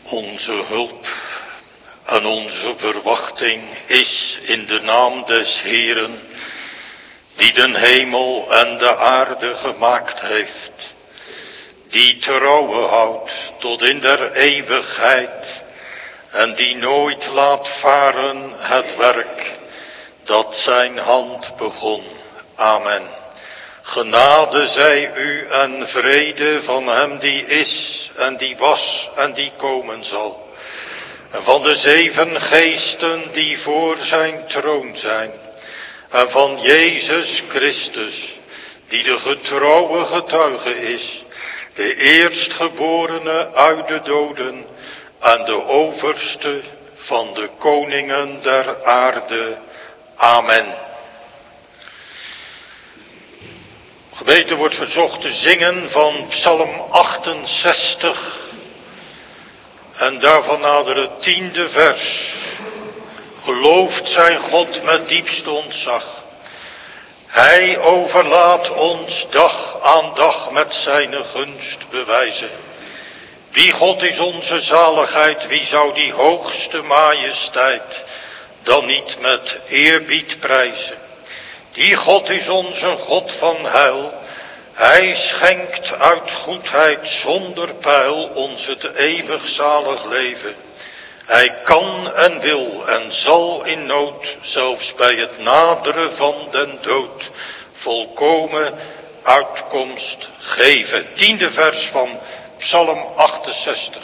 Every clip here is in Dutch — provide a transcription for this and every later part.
Onze hulp en onze verwachting is in de naam des Heeren, die den hemel en de aarde gemaakt heeft, die trouwe houdt tot in der eeuwigheid en die nooit laat varen het werk dat zijn hand begon. Amen. Genade zij u en vrede van hem die is en die was en die komen zal. En van de 7 geesten die voor zijn troon zijn. En van Jezus Christus, die de getrouwe getuige is, de eerstgeborene uit de doden en de overste van de koningen der aarde. Amen. Gemeente wordt verzocht te zingen van Psalm 68 en daarvan nader het 10e vers. Gelooft zijn God met diepste ontzag. Hij overlaat ons dag aan dag met zijn gunst bewijzen. Wie God is onze zaligheid, wie zou die hoogste majesteit dan niet met eerbied prijzen? Die God is onze God van heil. Hij schenkt uit goedheid zonder peil ons het eeuwig zalig leven. Hij kan en wil en zal in nood, zelfs bij het naderen van den dood, volkomen uitkomst geven. 10e vers van Psalm 68.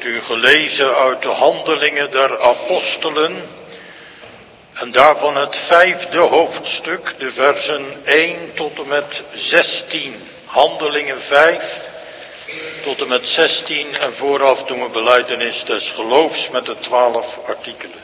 wordt u gelezen uit de Handelingen der Apostelen en daarvan het 5e hoofdstuk, de versen 1 tot en met 16. Handelingen 5 tot en met 16 en vooraf doen we belijdenis des geloofs met de 12 artikelen.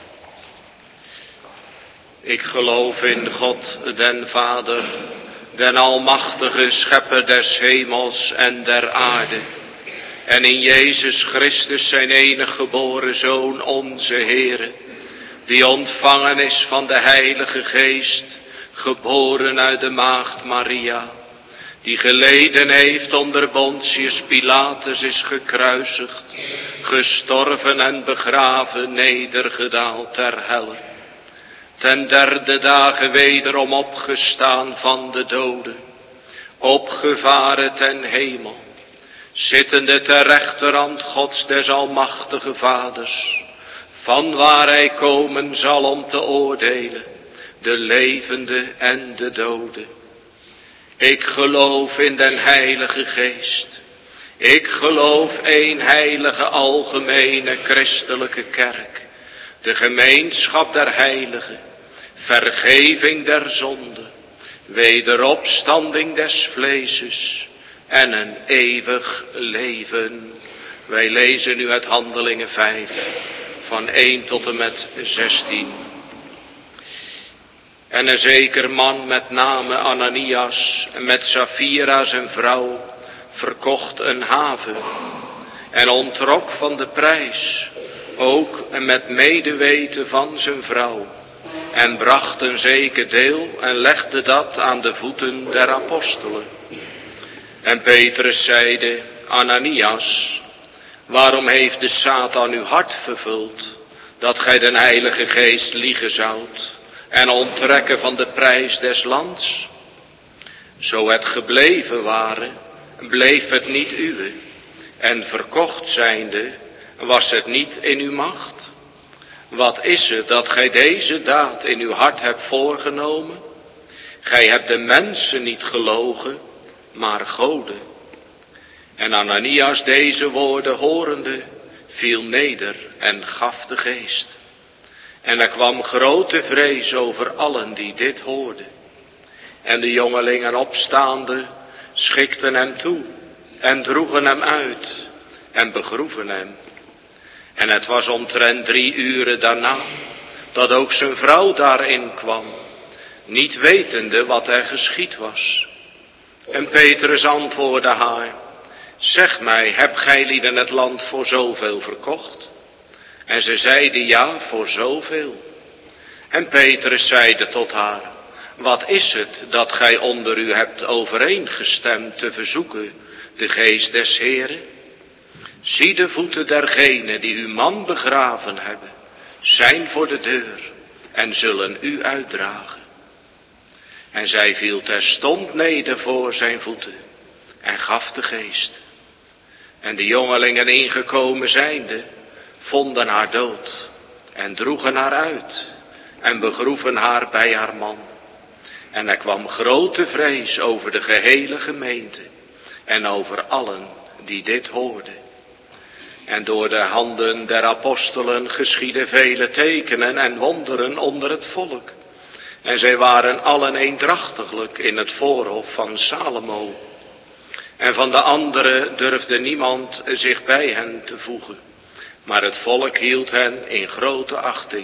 Ik geloof in God, den Vader, den almachtige schepper des hemels en der aarde. En in Jezus Christus zijn enige geboren Zoon, onze Heere, die ontvangen is van de Heilige Geest, geboren uit de maagd Maria, die geleden heeft onder Pontius Pilatus, is gekruisigd, gestorven en begraven, nedergedaald ter helle. Ten 3e dagen wederom opgestaan van de doden, opgevaren ten hemel, zittende ter rechterhand Gods des almachtige Vaders, van waar hij komen zal om te oordelen, de levende en de doden. Ik geloof in den Heilige Geest. Ik geloof één heilige algemene christelijke kerk, de gemeenschap der heiligen, vergeving der zonde, wederopstanding des vleeses en een eeuwig leven. Wij lezen nu uit Handelingen 5, van 1 tot en met 16. En een zeker man met name Ananias, met Safira zijn vrouw, verkocht een haven en ontrok van de prijs, ook met medeweten van zijn vrouw, en bracht een zeker deel en legde dat aan de voeten der apostelen. En Petrus zeide: Ananias, waarom heeft de Satan uw hart vervuld, dat gij den Heilige Geest liegen zoudt en onttrekken van de prijs des lands? Zo het gebleven ware, bleef het niet uwe, en verkocht zijnde, was het niet in uw macht? Wat is het dat gij deze daad in uw hart hebt voorgenomen? Gij hebt de mensen niet gelogen, maar Gode. En Ananias deze woorden horende, viel neder en gaf de geest. En er kwam grote vrees over allen die dit hoorden. En de jongelingen opstaande, schikten hem toe en droegen hem uit en begroeven hem. En het was omtrent 3 uren daarna, dat ook zijn vrouw daarin kwam, niet wetende wat er geschied was. En Petrus antwoordde haar: zeg mij, hebt gij lieden het land voor zoveel verkocht? En ze zeide: ja, voor zoveel. En Petrus zeide tot haar: wat is het dat gij onder u hebt overeengestemd te verzoeken de geest des Heeren? Zie, de voeten dergenen die uw man begraven hebben, zijn voor de deur en zullen u uitdragen. En zij viel terstond neder voor zijn voeten en gaf de geest. En de jongelingen ingekomen zijnde, vonden haar dood en droegen haar uit en begroeven haar bij haar man. En er kwam grote vrees over de gehele gemeente en over allen die dit hoorden. En door de handen der apostelen geschieden vele tekenen en wonderen onder het volk. En zij waren allen eendrachtiglijk in het voorhof van Salomo. En van de anderen durfde niemand zich bij hen te voegen, maar het volk hield hen in grote achting.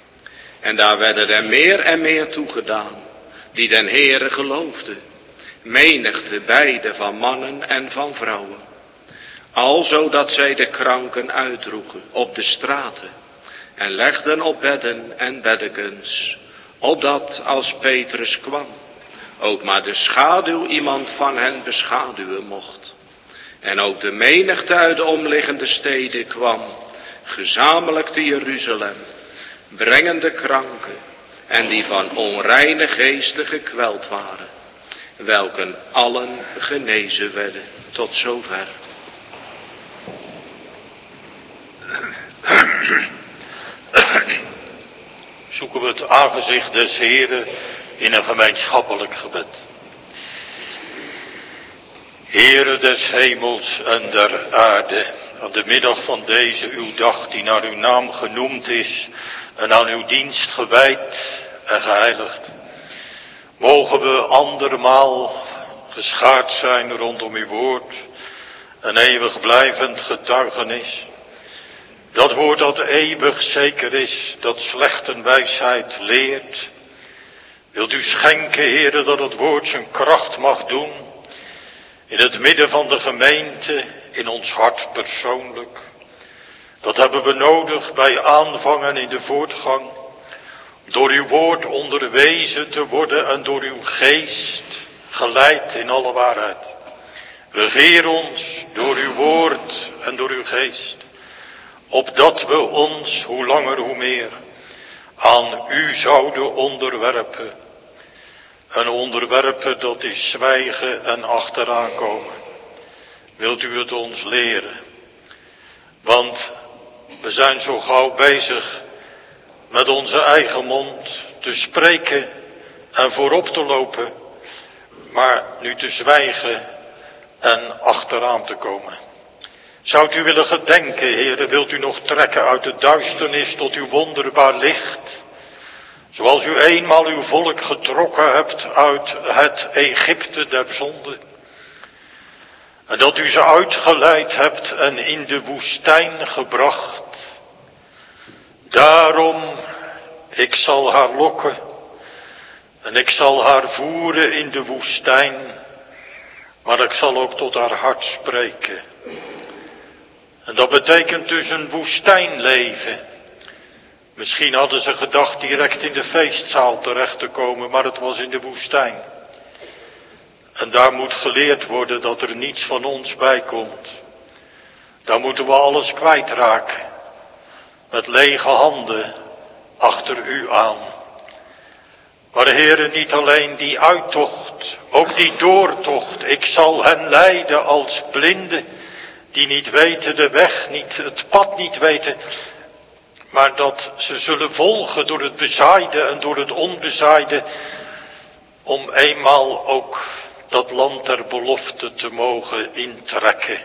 En daar werden er meer en meer toegedaan, die den Heere geloofden, menigte beide van mannen en van vrouwen. Alzo dat zij de kranken uitdroegen op de straten en legden op bedden en beddekens, opdat als Petrus kwam, ook maar de schaduw iemand van hen beschaduwen mocht. En ook de menigte uit de omliggende steden kwam, gezamenlijk te Jeruzalem, brengende kranken en die van onreine geesten gekweld waren, welken allen genezen werden. Tot zover. Zoeken we het aangezicht des Heren in een gemeenschappelijk gebed. Heere des hemels en der aarde, aan de middag van deze uw dag die naar uw naam genoemd is en aan uw dienst gewijd en geheiligd. Mogen we andermaal geschaard zijn rondom uw woord, een eeuwig blijvend getuigenis. Dat woord dat eeuwig zeker is, dat slechte wijsheid leert. Wilt u schenken, Heere, dat het woord zijn kracht mag doen, in het midden van de gemeente, in ons hart persoonlijk. Dat hebben we nodig bij aanvang en in de voortgang. Door uw woord onderwezen te worden en door uw geest geleid in alle waarheid. Regeer ons door uw woord en door uw geest. Opdat we ons, hoe langer hoe meer, aan u zouden onderwerpen. En onderwerpen, dat is zwijgen en achteraan komen. Wilt u het ons leren? Want we zijn zo gauw bezig met onze eigen mond te spreken en voorop te lopen, maar nu te zwijgen en achteraan te komen. Zou u willen gedenken, Heere, wilt u nog trekken uit de duisternis tot uw wonderbaar licht, zoals u eenmaal uw volk getrokken hebt uit het Egypte der zonde, en dat u ze uitgeleid hebt en in de woestijn gebracht. Daarom, ik zal haar lokken en ik zal haar voeren in de woestijn, maar ik zal ook tot haar hart spreken. En dat betekent dus een woestijnleven. Misschien hadden ze gedacht direct in de feestzaal terecht te komen, maar het was in de woestijn. En daar moet geleerd worden dat er niets van ons bij komt. Daar moeten we alles kwijtraken. Met lege handen achter u aan. Maar Heere, niet alleen die uittocht, ook die doortocht. Ik zal hen leiden als blinden, die niet weten de weg, het pad niet weten. Maar dat ze zullen volgen door het bezaaide en door het onbezaaide. Om eenmaal ook dat land der belofte te mogen intrekken.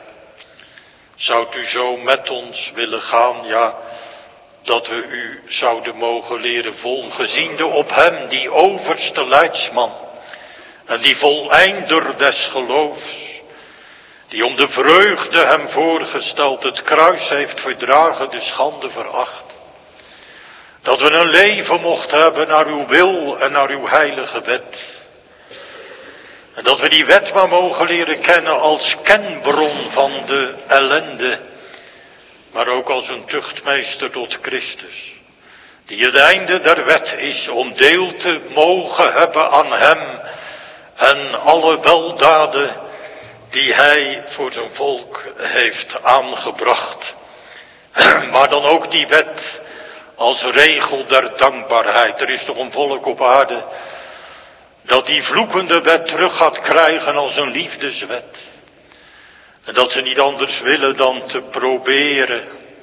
Zou u zo met ons willen gaan, ja, dat we u zouden mogen leren volgen, ziende op hem, die overste leidsman en die voleinder des geloofs, die om de vreugde hem voorgesteld het kruis heeft verdragen, de schande veracht. Dat we een leven mochten hebben naar uw wil en naar uw heilige wet. En dat we die wet maar mogen leren kennen als kenbron van de ellende, maar ook als een tuchtmeester tot Christus, die het einde der wet is om deel te mogen hebben aan hem en alle weldaden die hij voor zijn volk heeft aangebracht. Maar dan ook die wet als regel der dankbaarheid. Er is toch een volk op aarde dat die vloekende wet terug gaat krijgen als een liefdeswet. En dat ze niet anders willen dan te proberen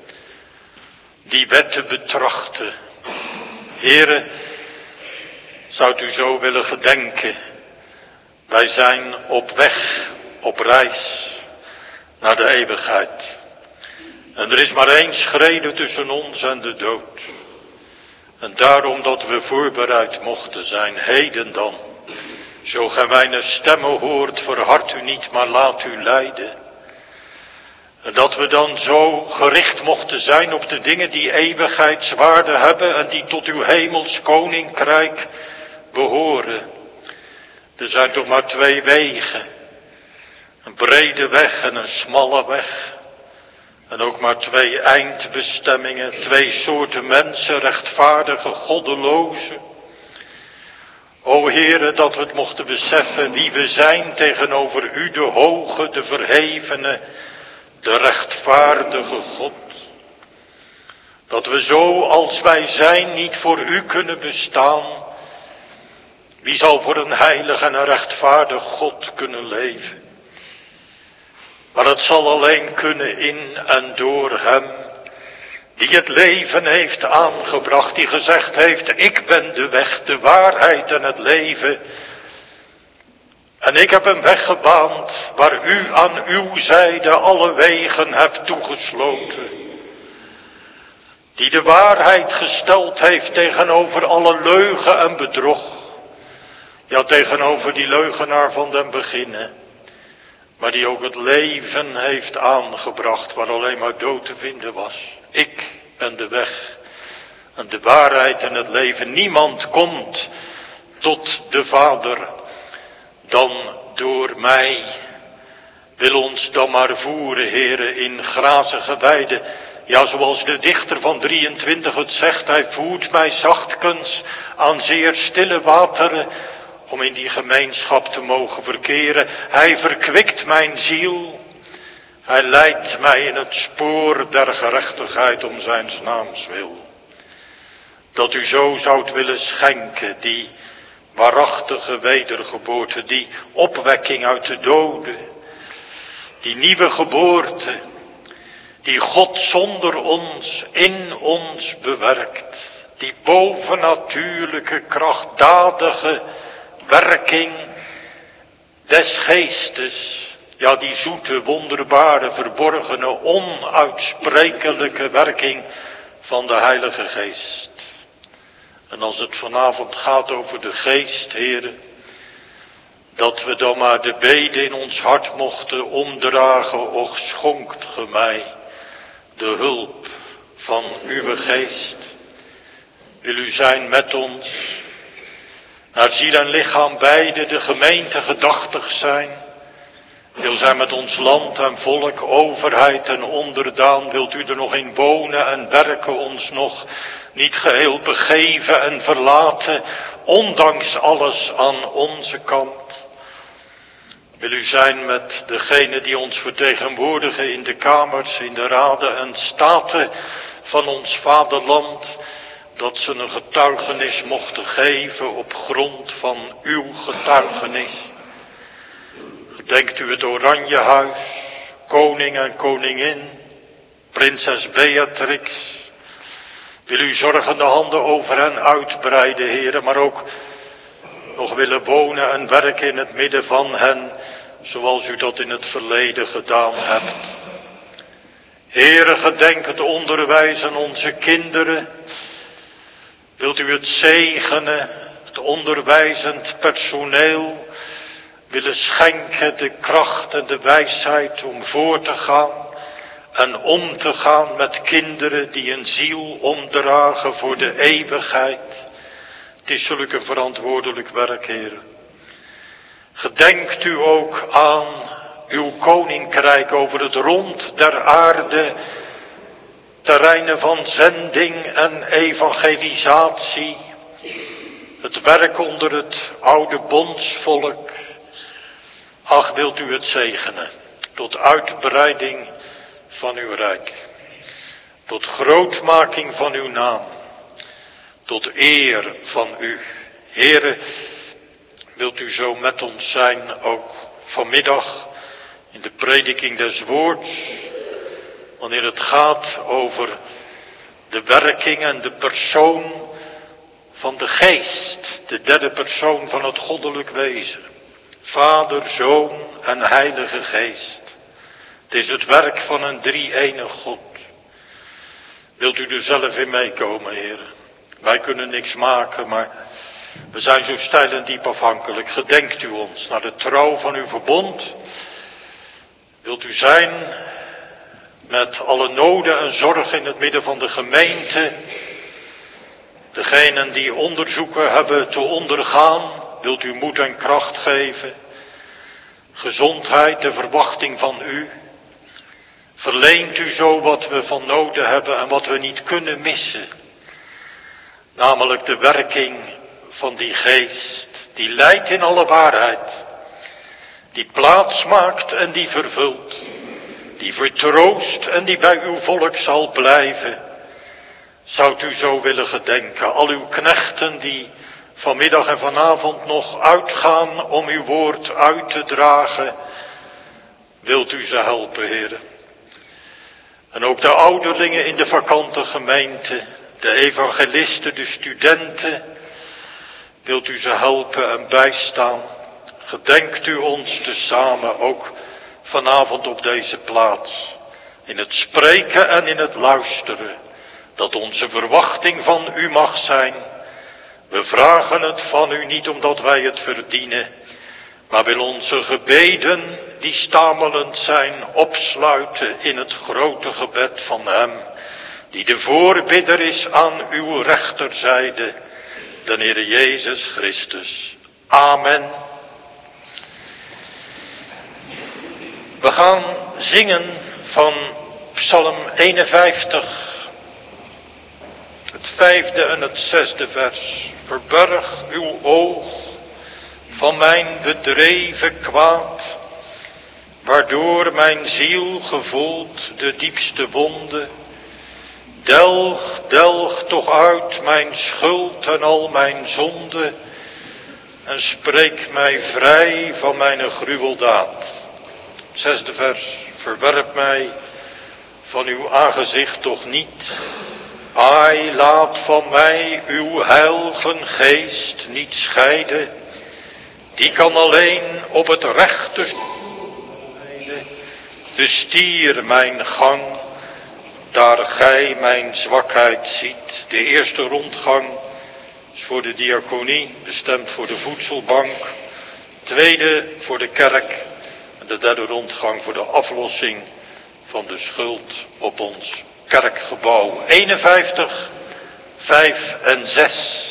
die wet te betrachten. Heere, zou u zo willen gedenken. Wij zijn op weg, op reis naar de eeuwigheid. En er is maar één schrede tussen ons en de dood. En daarom dat we voorbereid mochten zijn, heden dan. Zo gij mijn stemmen hoort, verhard u niet, maar laat u leiden. En dat we dan zo gericht mochten zijn op de dingen die eeuwigheidswaarde hebben en die tot uw hemels koninkrijk behoren. Er zijn toch maar twee wegen. Een brede weg en een smalle weg. En ook maar twee eindbestemmingen, twee soorten mensen, rechtvaardige, goddeloze. O Heere, dat we het mochten beseffen wie we zijn tegenover u, de hoge, de verhevene, de rechtvaardige God. Dat we zo als wij zijn niet voor u kunnen bestaan. Wie zal voor een heilig en een rechtvaardig God kunnen leven? Maar het zal alleen kunnen in en door hem, die het leven heeft aangebracht, die gezegd heeft, ik ben de weg, de waarheid en het leven. En ik heb een weg gebaand waar u aan uw zijde alle wegen hebt toegesloten. Die de waarheid gesteld heeft tegenover alle leugen en bedrog. Ja, tegenover die leugenaar van den beginnen. Maar die ook het leven heeft aangebracht waar alleen maar dood te vinden was. Ik ben de weg en de waarheid en het leven. Niemand komt tot de Vader dan door mij. Wil ons dan maar voeren, heren, in grazige weiden. Ja, zoals de dichter van 23 het zegt, hij voert mij zachtkens aan zeer stille wateren, om in die gemeenschap te mogen verkeren. Hij verkwikt mijn ziel. Hij leidt mij in het spoor der gerechtigheid om zijn naams wil. Dat u zo zoudt willen schenken, die waarachtige wedergeboorte, die opwekking uit de doden, die nieuwe geboorte, die God zonder ons, in ons bewerkt, die bovennatuurlijke, krachtdadige werking des geestes, ja, die zoete, wonderbare, verborgene, onuitsprekelijke werking van de Heilige Geest. En als het vanavond gaat over de Geest, heren, dat we dan maar de bede in ons hart mochten omdragen, och schonkt ge mij de hulp van uw Geest. Wil u zijn met ons, naar ziel en lichaam beide de gemeente gedachtig zijn. Wil zij met ons land en volk, overheid en onderdaan, wilt u er nog in wonen en werken, ons nog niet geheel begeven en verlaten, ondanks alles aan onze kant. Wil u zijn met degenen die ons vertegenwoordigen in de kamers, in de raden en staten van ons vaderland, dat ze een getuigenis mochten geven op grond van uw getuigenis. Gedenkt u het Oranjehuis, koning en koningin, prinses Beatrix. Wil u zorgende handen over hen uitbreiden, heren, maar ook nog willen wonen en werken in het midden van hen, zoals u dat in het verleden gedaan hebt. Heren, gedenk het onderwijs aan onze kinderen. Wilt u het zegenen, het onderwijzend personeel, willen schenken de kracht en de wijsheid om voor te gaan en om te gaan met kinderen die een ziel omdragen voor de eeuwigheid. Het is zulk een verantwoordelijk werk, heren. Gedenkt u ook aan uw koninkrijk over het rond der aarde, terreinen van zending en evangelisatie, het werk onder het oude bondsvolk. Ach, wilt u het zegenen, tot uitbreiding van uw rijk, tot grootmaking van uw naam, tot eer van u. Here, wilt u zo met ons zijn, ook vanmiddag in de prediking des woords, wanneer het gaat over de werking en de persoon van de Geest, de derde persoon van het goddelijk wezen. Vader, Zoon en Heilige Geest. Het is het werk van een drie-enig God. Wilt u er zelf in meekomen, heren? Wij kunnen niks maken, maar we zijn zo steil en diep afhankelijk. Gedenkt u ons naar de trouw van uw verbond. Wilt u zijn met alle noden en zorgen in het midden van de gemeente. Degenen die onderzoeken hebben te ondergaan, wilt u moed en kracht geven. Gezondheid, de verwachting van u. Verleent u zo wat we van noden hebben en wat we niet kunnen missen. Namelijk de werking van die Geest, die leidt in alle waarheid. Die plaats maakt en die vervult. Die vertroost en die bij uw volk zal blijven. Zoudt u zo willen gedenken, al uw knechten die vanmiddag en vanavond nog uitgaan om uw woord uit te dragen. Wilt u ze helpen, heren. En ook de ouderlingen in de vakante gemeente, de evangelisten, de studenten. Wilt u ze helpen en bijstaan. gedenkt u ons tezamen ook vanavond op deze plaats. In het spreken en in het luisteren. Dat onze verwachting van u mag zijn. We vragen het van u niet omdat wij het verdienen. Maar wil onze gebeden die stamelend zijn opsluiten in het grote gebed van hem. Die de voorbidder is aan uw rechterzijde. De Heere Jezus Christus. Amen. We gaan zingen van Psalm 51. Het 5e en het 6e vers. Verberg uw oog van mijn bedreven kwaad, waardoor mijn ziel gevoelt de diepste wonde. Delg toch uit mijn schuld en al mijn zonde, en spreek mij vrij van mijn gruweldaad. 6e vers. Verwerp mij van uw aangezicht toch niet. Ai, laat van mij uw heilige geest niet scheiden. Die kan alleen op het rechte bestier mijn gang, daar gij mijn zwakheid ziet. De eerste rondgang is voor de diaconie, bestemd voor de voedselbank. Tweede voor de kerk. En de derde rondgang voor de aflossing van de schuld op ons kerkgebouw. 51, 5 en 6.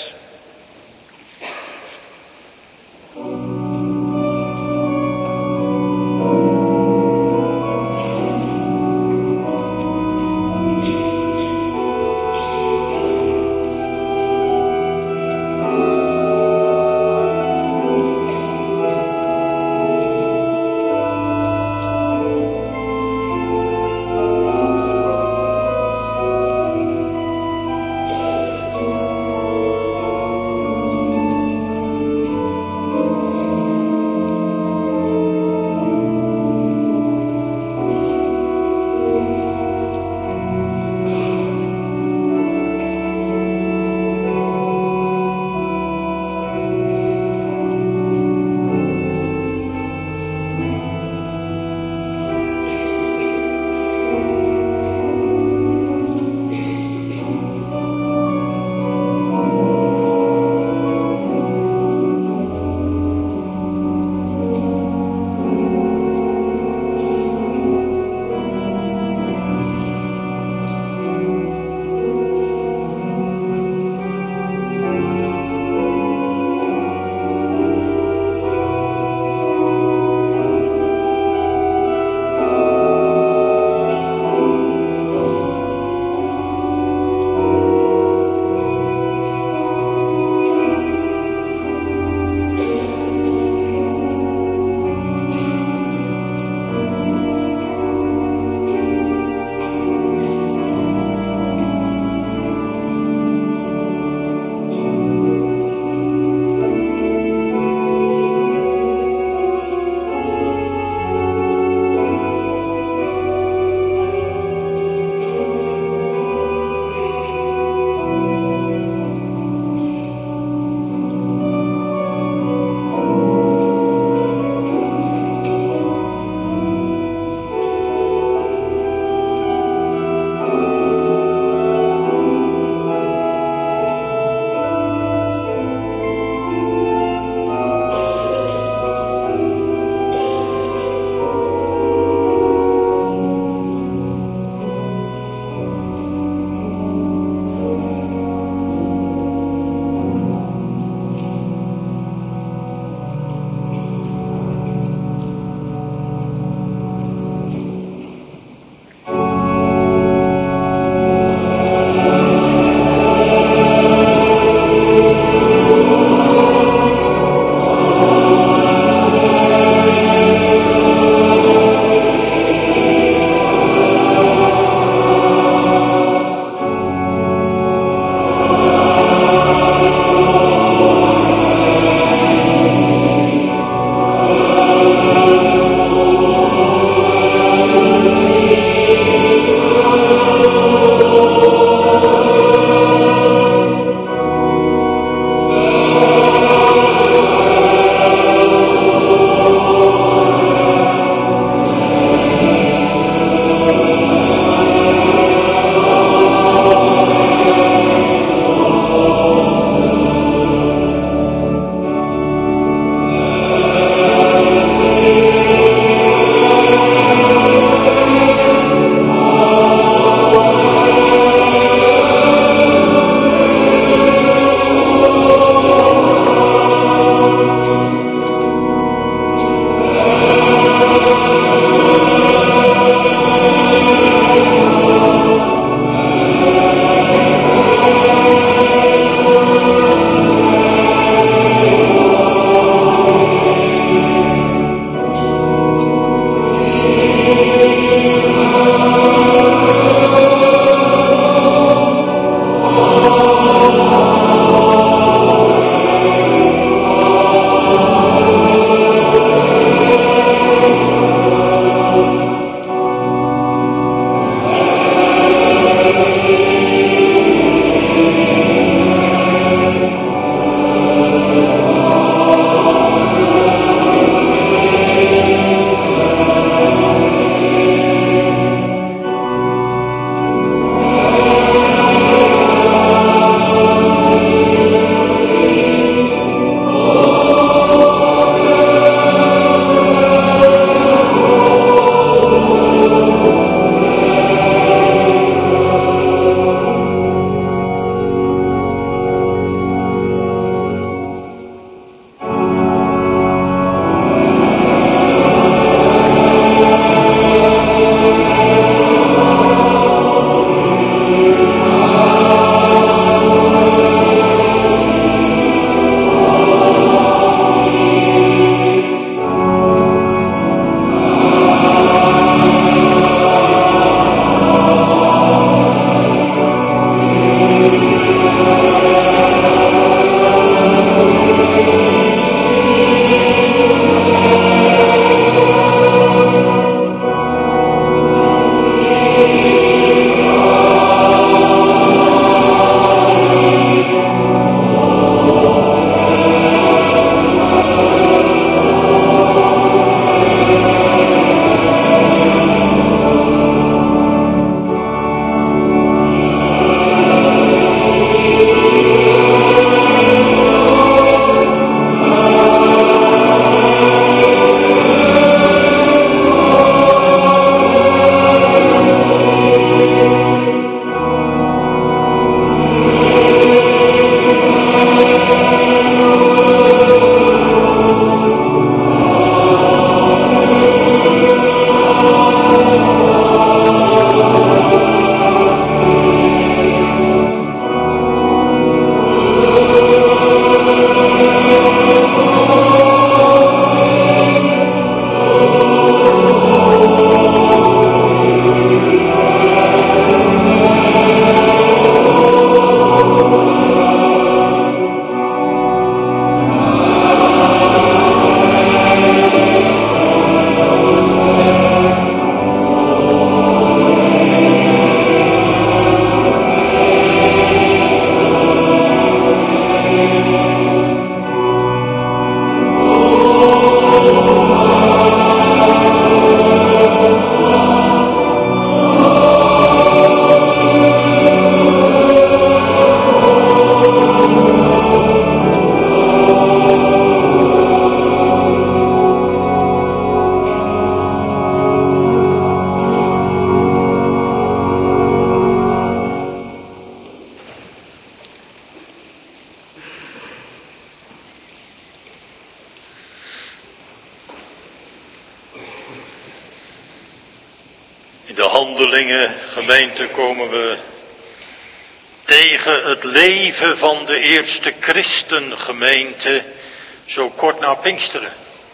Handelingen, gemeente, komen we tegen het leven van de eerste christengemeente zo kort na Pinksteren.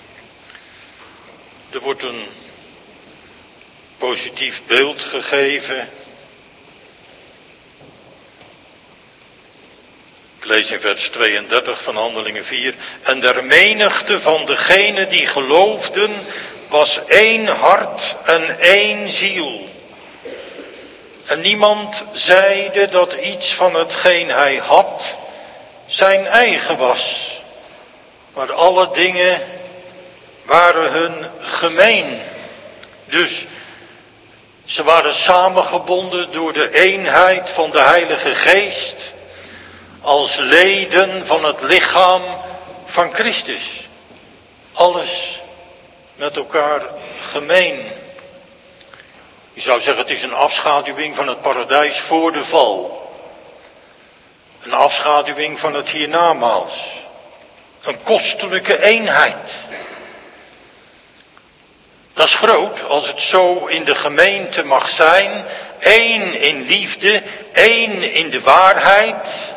Er wordt een positief beeld gegeven. Ik lees in vers 32 van Handelingen 4. En der menigte van degenen die geloofden was één hart en één ziel. En niemand zeide dat iets van hetgeen hij had zijn eigen was. Maar alle dingen waren hun gemeen. Dus ze waren samengebonden door de eenheid van de Heilige Geest als leden van het lichaam van Christus. Alles met elkaar gemeen. Je zou zeggen, het is een afschaduwing van het paradijs voor de val. Een afschaduwing van het hiernamaals. Een kostelijke eenheid. Dat is groot als het zo in de gemeente mag zijn. Eén in liefde, één in de waarheid.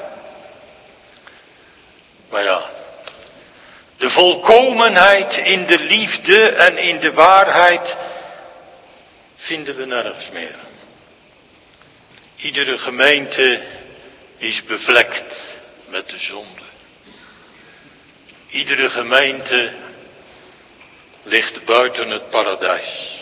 Maar ja, de volkomenheid in de liefde en in de waarheid vinden we nergens meer. Iedere gemeente is bevlekt met de zonde. Iedere gemeente ligt buiten het paradijs.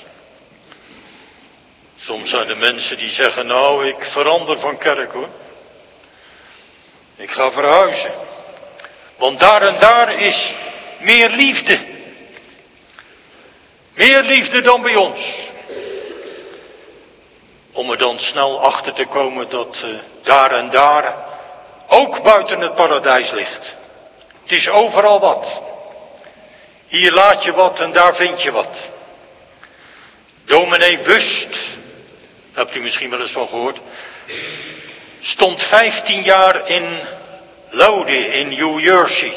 Soms zijn er mensen die zeggen, nou, ik verander van kerk hoor. Ik ga verhuizen. Want daar en daar is meer liefde. Meer liefde dan bij ons. Om er dan snel achter te komen dat daar en daar ook buiten het paradijs ligt. Het is overal wat. Hier laat je wat en daar vind je wat. Dominee Wust, daar hebt u misschien wel eens van gehoord, stond 15 jaar in Lodi in New Jersey.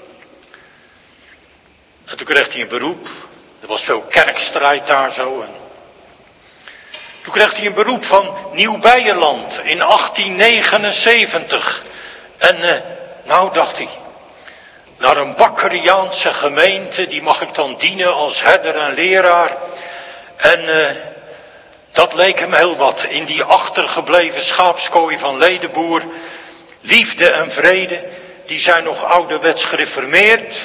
En toen kreeg hij een beroep. Er was veel kerkstrijd daar zo. En toen kreeg hij een beroep van Nieuw-Beierland in 1879. En nou dacht hij, naar een Bakkeriaanse gemeente, die mag ik dan dienen als herder en leraar. En dat leek hem heel wat. In die achtergebleven schaapskooi van Ledenboer. Liefde en vrede, die zijn nog ouderwets gereformeerd.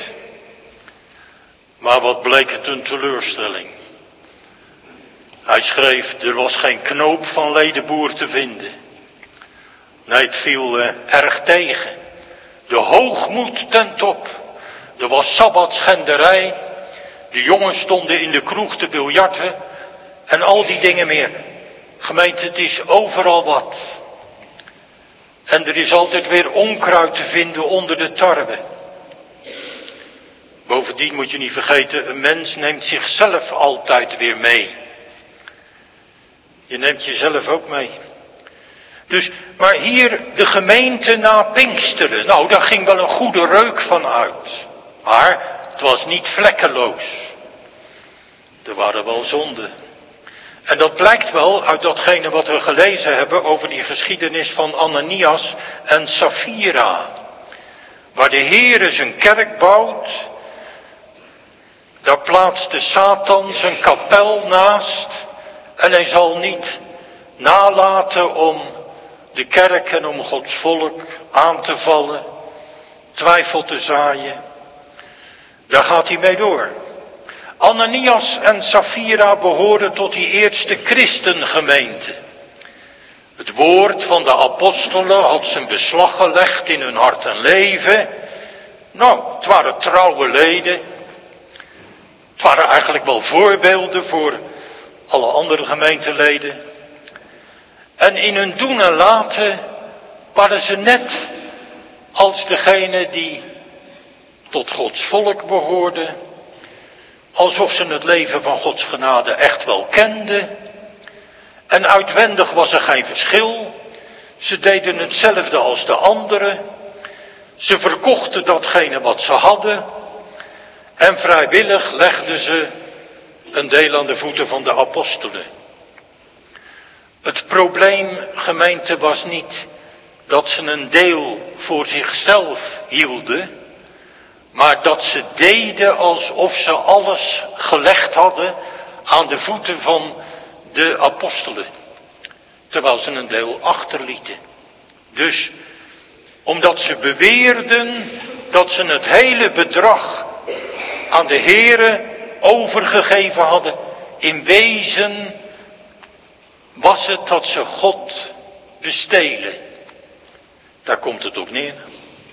Maar wat bleek het een teleurstelling. Hij schreef, er was geen knoop van Ledenboer te vinden. Nee, het viel erg tegen. De hoogmoed ten top. Er was sabbatschenderij. De jongens stonden in de kroeg te biljarten. En al die dingen meer. Gemeente, het is overal wat. En er is altijd weer onkruid te vinden onder de tarwe. Bovendien moet je niet vergeten, een mens neemt zichzelf altijd weer mee. Je neemt jezelf ook mee. Dus, maar hier de gemeente na Pinksteren. Nou, daar ging wel een goede reuk van uit. Maar het was niet vlekkeloos. Er waren wel zonden. En dat blijkt wel uit datgene wat we gelezen hebben over die geschiedenis van Ananias en Safira. Waar de Heere zijn kerk bouwt, daar plaatst de Satan zijn kapel naast. En hij zal niet nalaten om de kerk en om Gods volk aan te vallen, twijfel te zaaien. Daar gaat hij mee door. Ananias en Safira behoren tot die eerste christengemeente. Het woord van de apostelen had zijn beslag gelegd in hun hart en leven. Nou, het waren trouwe leden. Het waren eigenlijk wel voorbeelden voor alle andere gemeenteleden. En in hun doen en laten waren ze net als degene die tot Gods volk behoorden. Alsof ze het leven van Gods genade echt wel kenden. En uitwendig was er geen verschil. Ze deden hetzelfde als de anderen. Ze verkochten datgene wat ze hadden. En vrijwillig legden ze een deel aan de voeten van de apostelen. Het probleem, gemeente, was niet dat ze een deel voor zichzelf hielden, maar dat ze deden alsof ze alles gelegd hadden aan de voeten van de apostelen, terwijl ze een deel achterlieten. Dus, omdat ze beweerden dat ze het hele bedrag aan de Here overgegeven hadden, in wezen was het dat ze God bestelen. Daar komt het op neer.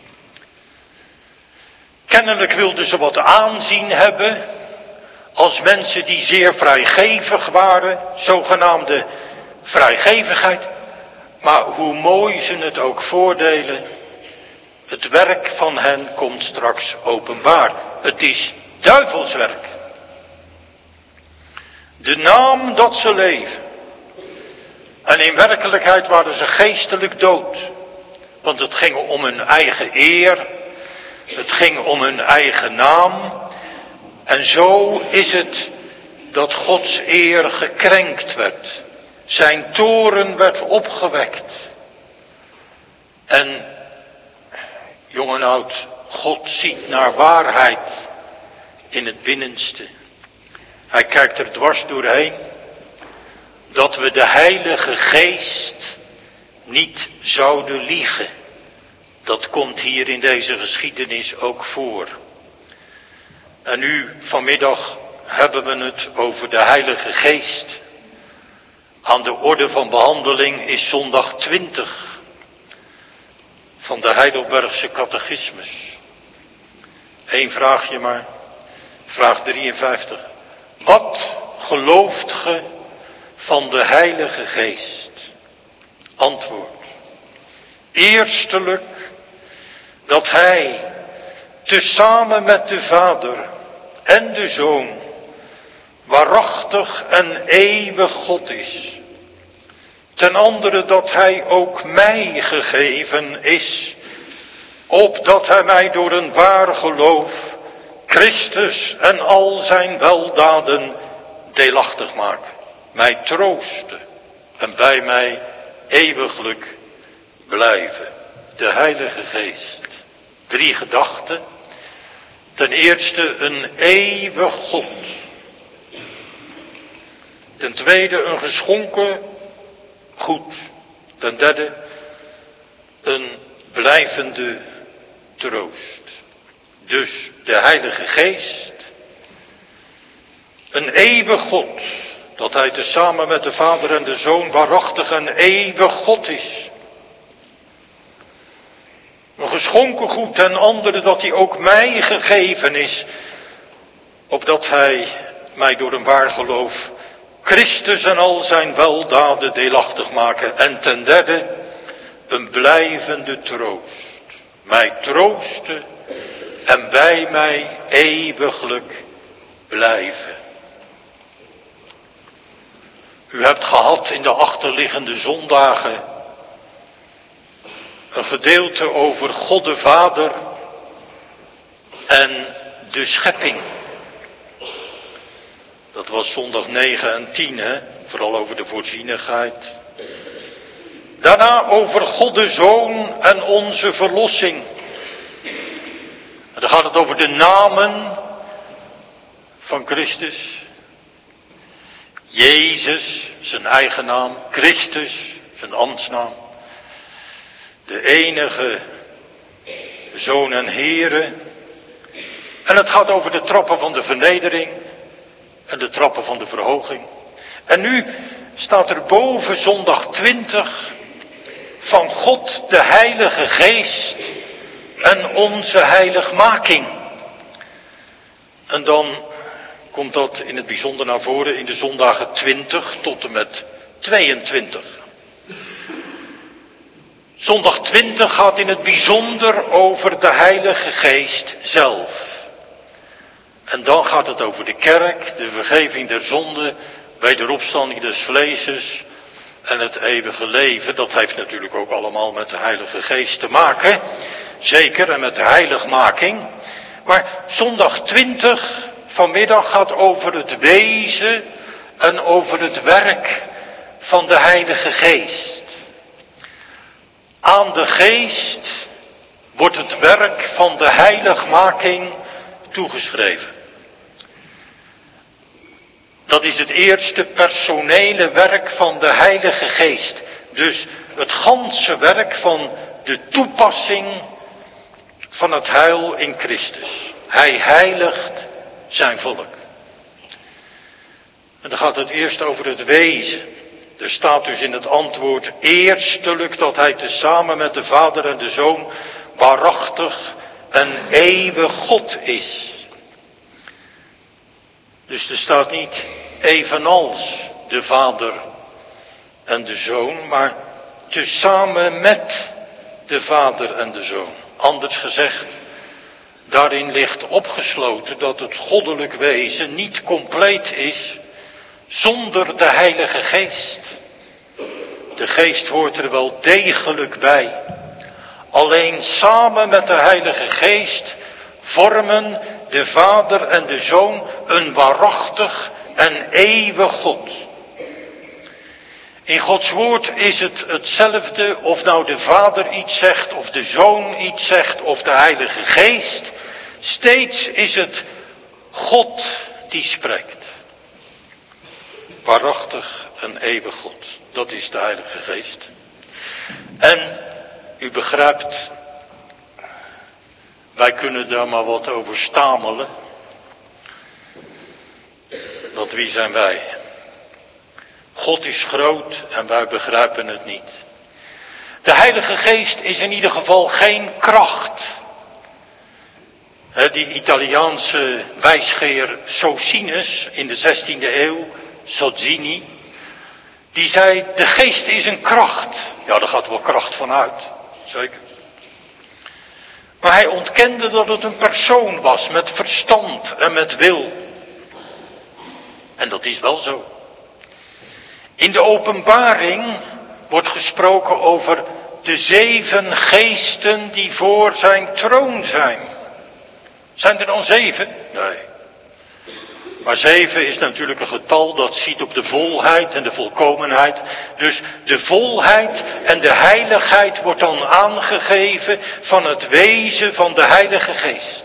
Kennelijk wilden ze wat aanzien hebben als mensen die zeer vrijgevig waren, zogenaamde vrijgevigheid. Maar hoe mooi ze het ook voordelen, het werk van hen komt straks openbaar. Het is duivelswerk. De naam dat ze leven. En in werkelijkheid waren ze geestelijk dood. Want het ging om hun eigen eer. Het ging om hun eigen naam. En zo is het dat Gods eer gekrenkt werd. Zijn toorn werd opgewekt. En, jong en oud, God ziet naar waarheid in het binnenste. Hij kijkt er dwars doorheen. Dat we de Heilige Geest niet zouden liegen. Dat komt hier in deze geschiedenis ook voor. En nu vanmiddag hebben we het over de Heilige Geest. Aan de orde van behandeling is zondag 20 van de Heidelbergse catechismus. Eén vraagje maar, vraag 53. Wat gelooft ge van de Heilige Geest? Antwoord. Eerstelijk dat Hij tezamen met de Vader en de Zoon waarachtig en eeuwig God is. Ten andere dat Hij ook mij gegeven is, opdat Hij mij door een waar geloof Christus en al zijn weldaden deelachtig maakt. Mij troosten en bij mij eeuwiglijk blijven. De Heilige Geest. 3 gedachten. Ten eerste een eeuwig God. Ten tweede een geschonken goed. Ten derde een blijvende troost. Dus de Heilige Geest. Een eeuwig God. Dat Hij tezamen met de Vader en de Zoon waarachtig een eeuwig God is. Een geschonken goed ten andere dat Hij ook mij gegeven is. Opdat Hij mij door een waar geloof Christus en al zijn weldaden deelachtig maken. En ten derde een blijvende troost. Mij troosten en bij mij eeuwiglijk blijven. U hebt gehad in de achterliggende zondagen een gedeelte over God de Vader en de schepping. Dat was zondag 9 en 10, hè? Vooral over de voorzienigheid. Daarna over God de Zoon en onze verlossing. En dan gaat het over de namen van Christus. Jezus, zijn eigen naam. Christus, zijn ambtsnaam. De enige Zoon en Heere. En het gaat over de trappen van de vernedering. En de trappen van de verhoging. En nu staat er boven zondag 20 van God de Heilige Geest en onze heiligmaking. En dan komt dat in het bijzonder naar voren in de zondagen 20 tot en met 22. Zondag 20 gaat in het bijzonder over de Heilige Geest zelf. En dan gaat het over de kerk, de vergeving der zonde, wederopstanding des vleeses en het eeuwige leven. Dat heeft natuurlijk ook allemaal met de Heilige Geest te maken. Zeker, en met de heiligmaking. Maar zondag 20 vanmiddag gaat over het wezen en over het werk van de Heilige Geest. Aan de Geest wordt het werk van de heiligmaking toegeschreven. Dat is het eerste personele werk van de Heilige Geest. Dus het ganse werk van de toepassing van het heil in Christus. Hij heiligt zijn volk. En dan gaat het eerst over het wezen. Er staat dus in het antwoord eerstelijk dat hij tezamen met de Vader en de Zoon waarachtig en eeuwig God is. Dus er staat niet evenals de Vader en de Zoon, maar tezamen met de Vader en de Zoon. Anders gezegd, daarin ligt opgesloten dat het goddelijk wezen niet compleet is zonder de Heilige Geest. De Geest hoort er wel degelijk bij. Alleen samen met de Heilige Geest vormen de Vader en de Zoon een waarachtig en eeuwig God. In Gods woord is het hetzelfde of nou de Vader iets zegt, of de Zoon iets zegt, of de Heilige Geest. Steeds is het God die spreekt. Waarachtig en eeuwig God. Dat is de Heilige Geest. En u begrijpt, wij kunnen daar maar wat over stamelen. Want wie zijn wij? God is groot en wij begrijpen het niet. De Heilige Geest is in ieder geval geen kracht. Die Italiaanse wijsgeer Socinus in de 16e eeuw, Sozzini, die zei, de geest is een kracht. Ja, daar gaat wel kracht van uit, zeker. Maar hij ontkende dat het een persoon was met verstand en met wil. En dat is wel zo. In de Openbaring wordt gesproken over de 7 geesten die voor zijn troon zijn. Zijn er dan 7? Nee. Maar 7 is natuurlijk een getal dat ziet op de volheid en de volkomenheid. Dus de volheid en de heiligheid wordt dan aangegeven van het wezen van de Heilige Geest.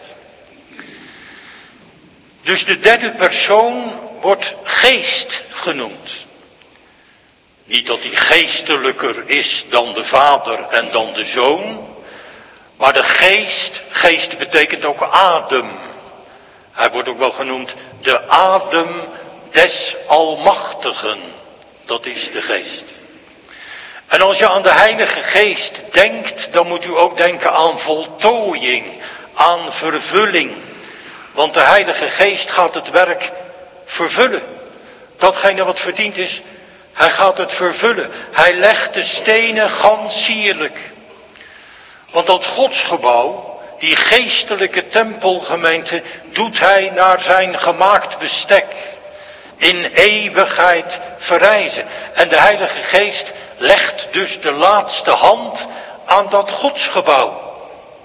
Dus de derde persoon wordt geest genoemd. Niet dat hij geestelijker is dan de Vader en dan de Zoon. Maar de geest betekent ook adem. Hij wordt ook wel genoemd de adem des Almachtigen. Dat is de geest. En als je aan de Heilige Geest denkt, dan moet u ook denken aan voltooiing, aan vervulling. Want de Heilige Geest gaat het werk vervullen. Datgene wat verdiend is, hij gaat het vervullen. Hij legt de stenen gans sierlijk. Want dat godsgebouw, die geestelijke tempelgemeente, doet hij naar zijn gemaakt bestek. In eeuwigheid verrijzen. En de Heilige Geest legt dus de laatste hand aan dat godsgebouw.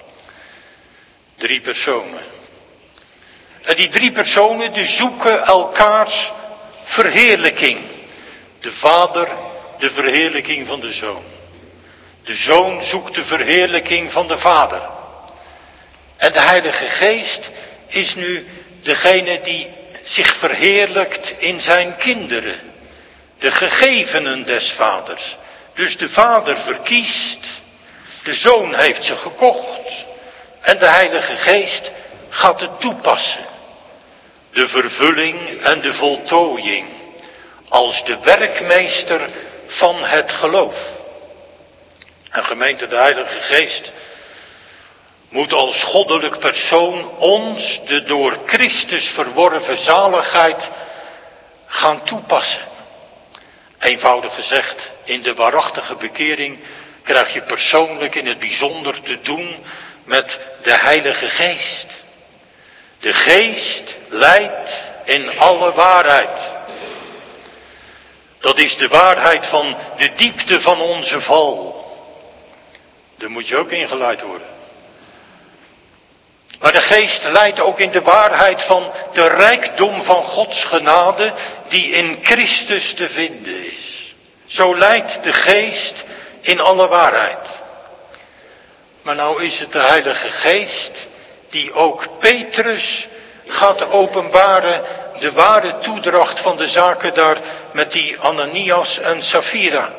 3 personen. En die 3 personen die zoeken elkaars verheerlijking. De Vader, de verheerlijking van de Zoon. De Zoon zoekt de verheerlijking van de Vader. En de Heilige Geest is nu degene die zich verheerlijkt in zijn kinderen. De gegevenen des Vaders. Dus de Vader verkiest. De Zoon heeft ze gekocht. En de Heilige Geest gaat het toepassen. De vervulling en de voltooiing. Als de werkmeester van het geloof. En gemeente, de Heilige Geest moet als goddelijk persoon ons de door Christus verworven zaligheid gaan toepassen. Eenvoudig gezegd, in de waarachtige bekering krijg je persoonlijk in het bijzonder te doen met de Heilige Geest. De Geest leidt in alle waarheid. Dat is de waarheid van de diepte van onze val. Daar moet je ook ingeleid worden. Maar de Geest leidt ook in de waarheid van de rijkdom van Gods genade die in Christus te vinden is. Zo leidt de Geest in alle waarheid. Maar nou is het de Heilige Geest die ook Petrus gaat openbaren de ware toedracht van de zaken daar met die Ananias en Safira.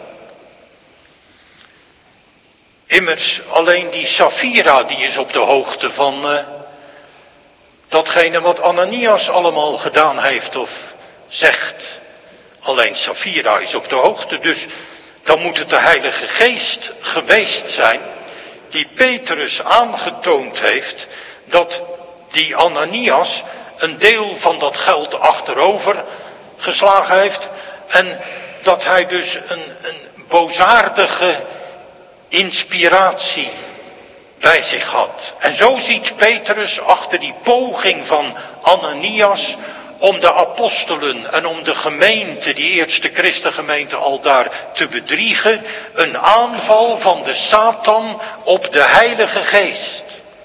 Immers, alleen die Safira die is op de hoogte van datgene wat Ananias allemaal gedaan heeft of zegt. Alleen Safira is op de hoogte, dus dan moet het de Heilige Geest geweest zijn die Petrus aangetoond heeft dat die Ananias een deel van dat geld achterover geslagen heeft en dat hij dus een boosaardige inspiratie bij zich had. En zo ziet Petrus achter die poging van Ananias om de apostelen en om de gemeente, die eerste christengemeente al daar te bedriegen, een aanval van de Satan op de Heilige Geest.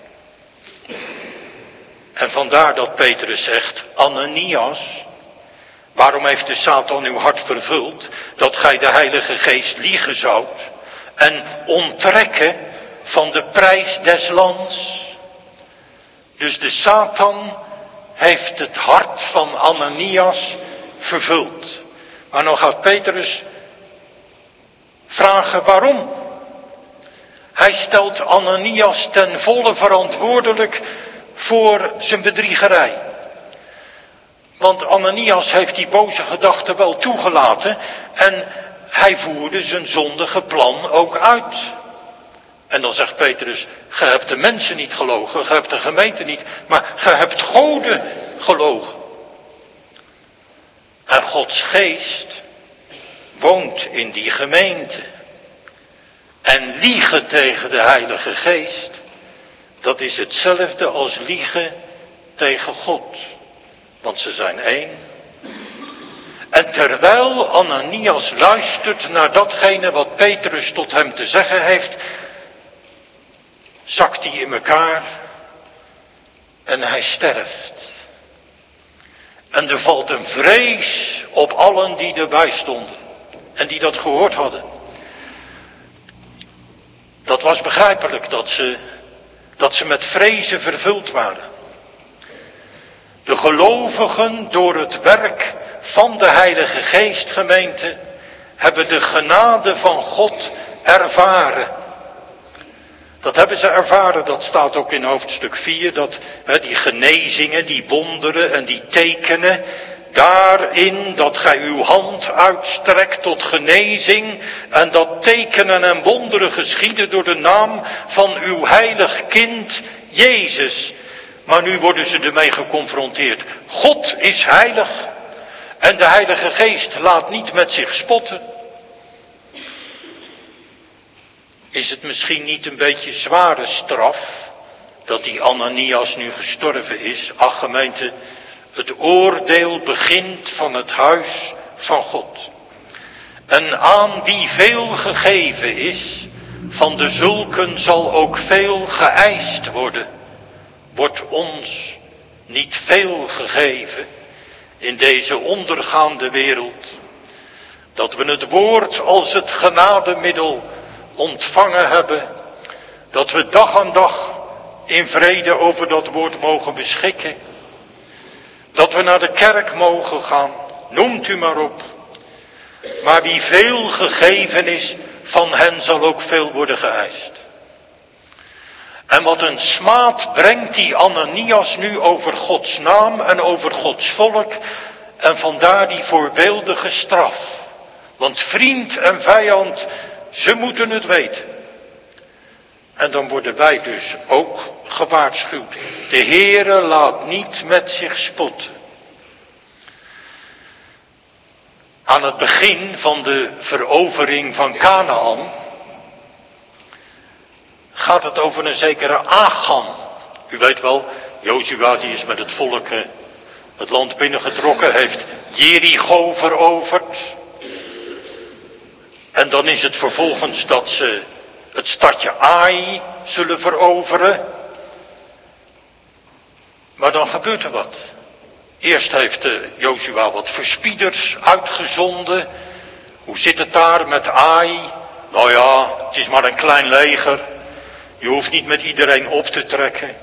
En vandaar dat Petrus zegt, Ananias, waarom heeft de Satan uw hart vervuld, dat gij de Heilige Geest liegen zoudt en onttrekken van de prijs des lands. Dus de Satan heeft het hart van Ananias vervuld. Maar dan gaat Petrus vragen waarom. Hij stelt Ananias ten volle verantwoordelijk voor zijn bedriegerij. Want Ananias heeft die boze gedachten wel toegelaten en hij voerde zijn zondige plan ook uit. En dan zegt Petrus, ge hebt de mensen niet gelogen, ge hebt de gemeente niet, maar ge hebt Gode gelogen. En Gods geest woont in die gemeente. En liegen tegen de Heilige Geest, dat is hetzelfde als liegen tegen God. Want ze zijn één. En terwijl Ananias luistert naar datgene wat Petrus tot hem te zeggen heeft, zakt hij in elkaar en hij sterft. En er valt een vrees op allen die erbij stonden en die dat gehoord hadden. Dat was begrijpelijk dat ze met vrezen vervuld waren. De gelovigen door het werk van de Heilige Geest, gemeente, hebben de genade van God ervaren. Dat hebben ze ervaren, dat staat ook in hoofdstuk 4, dat die genezingen, die wonderen en die tekenen, daarin dat gij uw hand uitstrekt tot genezing en dat tekenen en wonderen geschieden door de naam van uw heilig kind Jezus. Maar nu worden ze ermee geconfronteerd. God is heilig en de Heilige Geest laat niet met zich spotten. Is het misschien niet een beetje zware straf dat die Ananias nu gestorven is? Ach gemeente, het oordeel begint van het huis van God. En aan wie veel gegeven is, van de zulken zal ook veel geëist worden. Wordt ons niet veel gegeven in deze ondergaande wereld, dat we het woord als het genademiddel ontvangen hebben, dat we dag aan dag in vrede over dat woord mogen beschikken, dat we naar de kerk mogen gaan, noemt u maar op. Maar wie veel gegeven is, van hen zal ook veel worden geëist. En wat een smaad brengt die Ananias nu over Gods naam en over Gods volk, en vandaar die voorbeeldige straf. Want vriend en vijand, ze moeten het weten. En dan worden wij dus ook gewaarschuwd. De Heere laat niet met zich spotten. Aan het begin van de verovering van Kanaan gaat het over een zekere Achan. U weet wel, Jozua die is met het volk het land binnengetrokken, heeft Jericho veroverd. En dan is het vervolgens dat ze het stadje Ai zullen veroveren. Maar dan gebeurt er wat. Eerst heeft Jozua wat verspieders uitgezonden Hoe zit het daar met Ai? Nou ja, het is maar een klein leger. Je hoeft niet met iedereen op te trekken.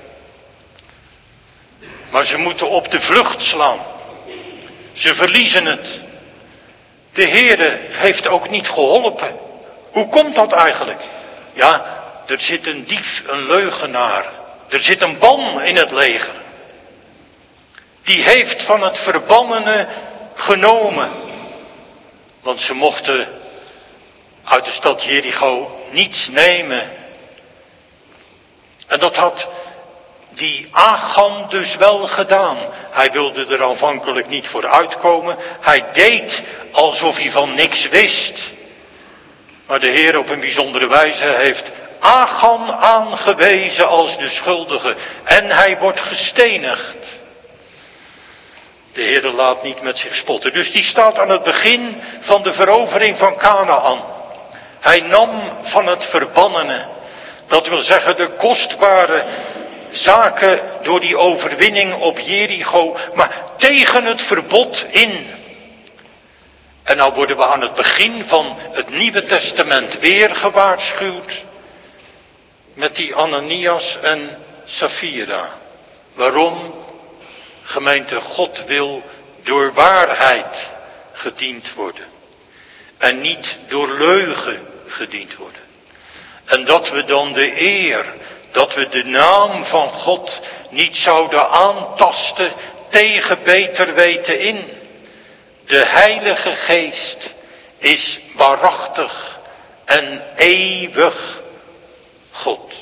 Maar ze moeten op de vlucht slaan. Ze verliezen het. De Heere heeft ook niet geholpen. Hoe komt dat eigenlijk? Ja, er zit een dief, een leugenaar. Er zit een ban in het leger. Die heeft van het verbannene genomen. Want ze mochten uit de stad Jericho niets nemen. En dat had die Achan dus wel gedaan. Hij wilde er aanvankelijk niet voor uitkomen. Hij deed alsof hij van niks wist. Maar de Heer op een bijzondere wijze heeft Achan aangewezen als de schuldige. En hij wordt gestenigd. De Heer laat niet met zich spotten. Dus die staat aan het begin van de verovering van Kanaan. Hij nam van het verbannene. Dat wil zeggen de kostbare zaken door die overwinning op Jericho. Maar tegen het verbod in. En nou worden we aan het begin van het Nieuwe Testament weer gewaarschuwd. Met die Ananias en Safira. Waarom? Gemeente, God wil door waarheid gediend worden. En niet door leugen gediend worden. En dat we dan de eer, dat we de naam van God niet zouden aantasten tegen beter weten in. De Heilige Geest is waarachtig en eeuwig God.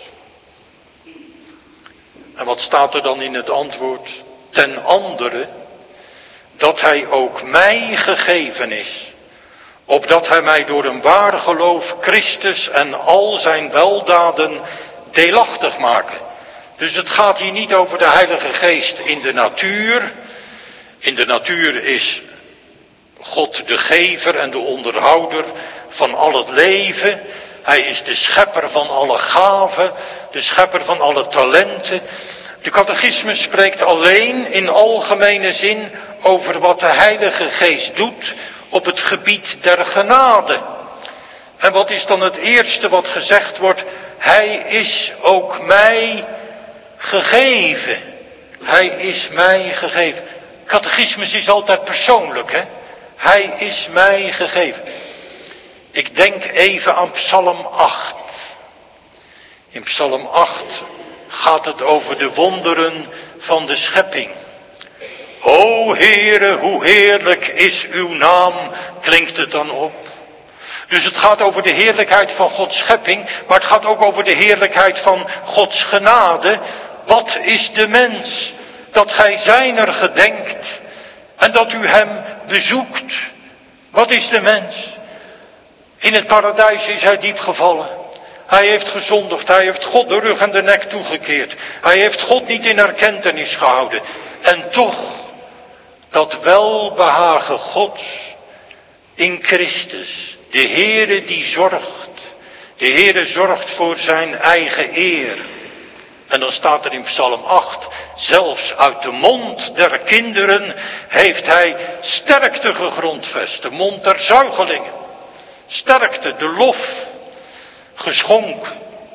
En wat staat er dan in het antwoord? Ten andere, dat hij ook mij gegeven is, opdat hij mij door een waar geloof Christus en al zijn weldaden deelachtig maakt. Dus het gaat hier niet over de Heilige Geest in de natuur. In de natuur is God de gever en de onderhouder van al het leven. Hij is de schepper van alle gaven, de schepper van alle talenten. De catechismus spreekt alleen in algemene zin over wat de Heilige Geest doet op het gebied der genade. En wat is dan het eerste wat gezegd wordt? Hij is ook mij gegeven. Hij is mij gegeven. Catechismus is altijd persoonlijk, hè? Hij is mij gegeven. Ik denk even aan Psalm 8. In Psalm 8 gaat het over de wonderen van de schepping. O Heere, hoe heerlijk is uw naam, klinkt het dan op. Dus het gaat over de heerlijkheid van Gods schepping, maar het gaat ook over de heerlijkheid van Gods genade. Wat is de mens? Dat gij zijner gedenkt en dat u hem bezoekt. Wat is de mens? In het paradijs is hij diep gevallen. Hij heeft gezondigd, hij heeft God de rug en de nek toegekeerd. Hij heeft God niet in erkentenis gehouden. En toch, dat welbehagen Gods in Christus. De Heere die zorgt. De Heere zorgt voor zijn eigen eer. En dan staat er in Psalm 8, zelfs uit de mond der kinderen heeft hij sterkte gegrondvest. De mond der zuigelingen. Sterkte, de lof, geschonken.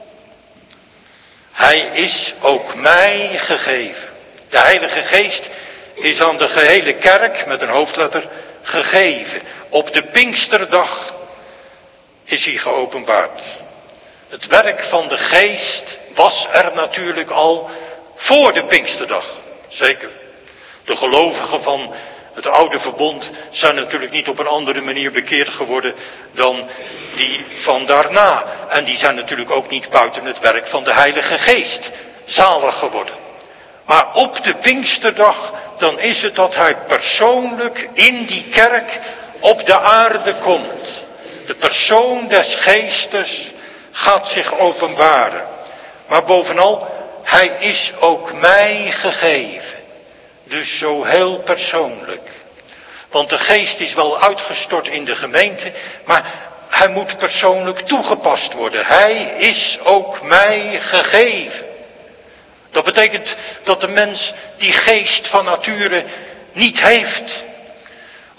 Hij is ook mij gegeven. De Heilige Geest is aan de gehele kerk, met een hoofdletter, gegeven. Op de Pinksterdag is hij geopenbaard. Het werk van de Geest was er natuurlijk al voor de Pinksterdag. Zeker. De gelovigen van het oude verbond zijn natuurlijk niet op een andere manier bekeerd geworden dan die van daarna. En die zijn natuurlijk ook niet buiten het werk van de Heilige Geest zalig geworden. Maar op de Pinksterdag, dan is het dat hij persoonlijk in die kerk op de aarde komt. De persoon des Geestes gaat zich openbaren. Maar bovenal, hij is ook mij gegeven. Dus zo heel persoonlijk. Want de Geest is wel uitgestort in de gemeente, maar hij moet persoonlijk toegepast worden. Hij is ook mij gegeven. Dat betekent dat de mens die geest van nature niet heeft.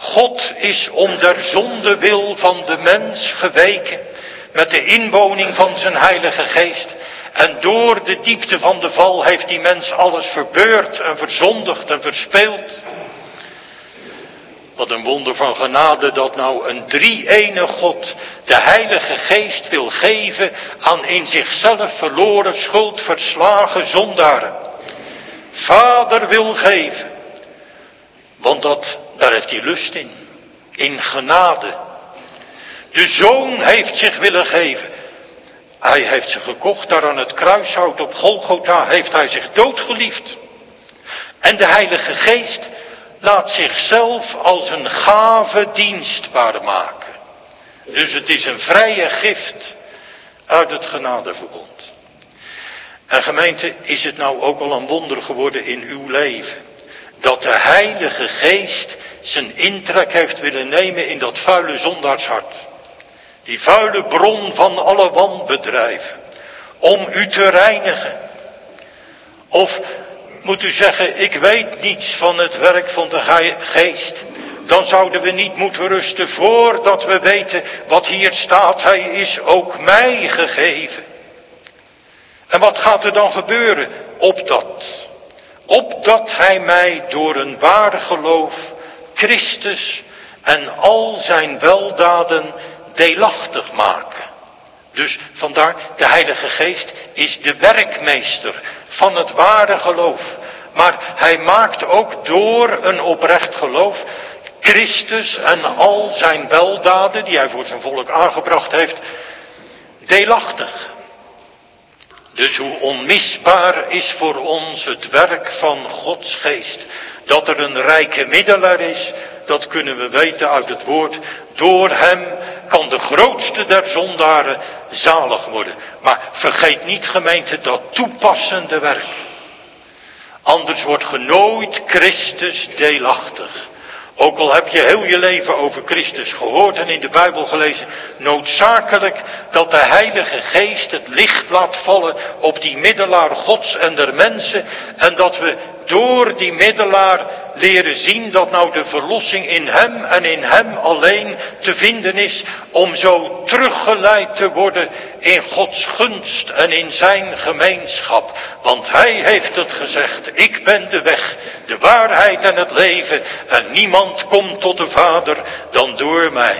God is om der zonde wil van de mens geweken met de inwoning van zijn Heilige Geest. En door de diepte van de val heeft die mens alles verbeurd en verzondigd en verspeeld. Wat een wonder van genade dat nou een drie-ene God de Heilige Geest wil geven aan in zichzelf verloren, schuldverslagen zondaren. Vader wil geven, want daar heeft hij lust in genade. De Zoon heeft zich willen geven. Hij heeft zich gekocht, daar aan het kruishout op Golgotha heeft hij zich doodgeliefd. En de Heilige Geest laat zichzelf als een gave dienstbaar maken. Dus het is een vrije gift uit het genadeverbond. En gemeente, is het nou ook al een wonder geworden in uw leven, dat de Heilige Geest zijn intrek heeft willen nemen in dat vuile zondaarshart. Die vuile bron van alle wanbedrijven. Om u te reinigen. Of moet u zeggen, ik weet niets van het werk van de Geest. Dan zouden we niet moeten rusten voordat we weten wat hier staat. Hij is ook mij gegeven. En wat gaat er dan gebeuren? Opdat hij mij door een waar geloof Christus en al zijn weldaden deelachtig maken. Dus vandaar, de Heilige Geest is de werkmeester van het ware geloof. Maar hij maakt ook door een oprecht geloof Christus en al zijn weldaden die hij voor zijn volk aangebracht heeft, deelachtig. Dus hoe onmisbaar is voor ons het werk van Gods Geest. Dat er een rijke middelaar is, dat kunnen we weten uit het woord. Door hem kan de grootste der zondaren zalig worden. Maar vergeet niet, gemeente, dat toepassende werk. Anders wordt ge nooit Christus deelachtig. Ook al heb je heel je leven over Christus gehoord en in de Bijbel gelezen, noodzakelijk dat de Heilige Geest het licht laat vallen op die middelaar Gods en der mensen. En dat we door die middelaar leren zien dat nou de verlossing in hem en in hem alleen te vinden is. Om zo teruggeleid te worden in Gods gunst en in zijn gemeenschap. Want hij heeft het gezegd, ik ben de weg, de waarheid en het leven. En niemand komt tot de Vader dan door mij.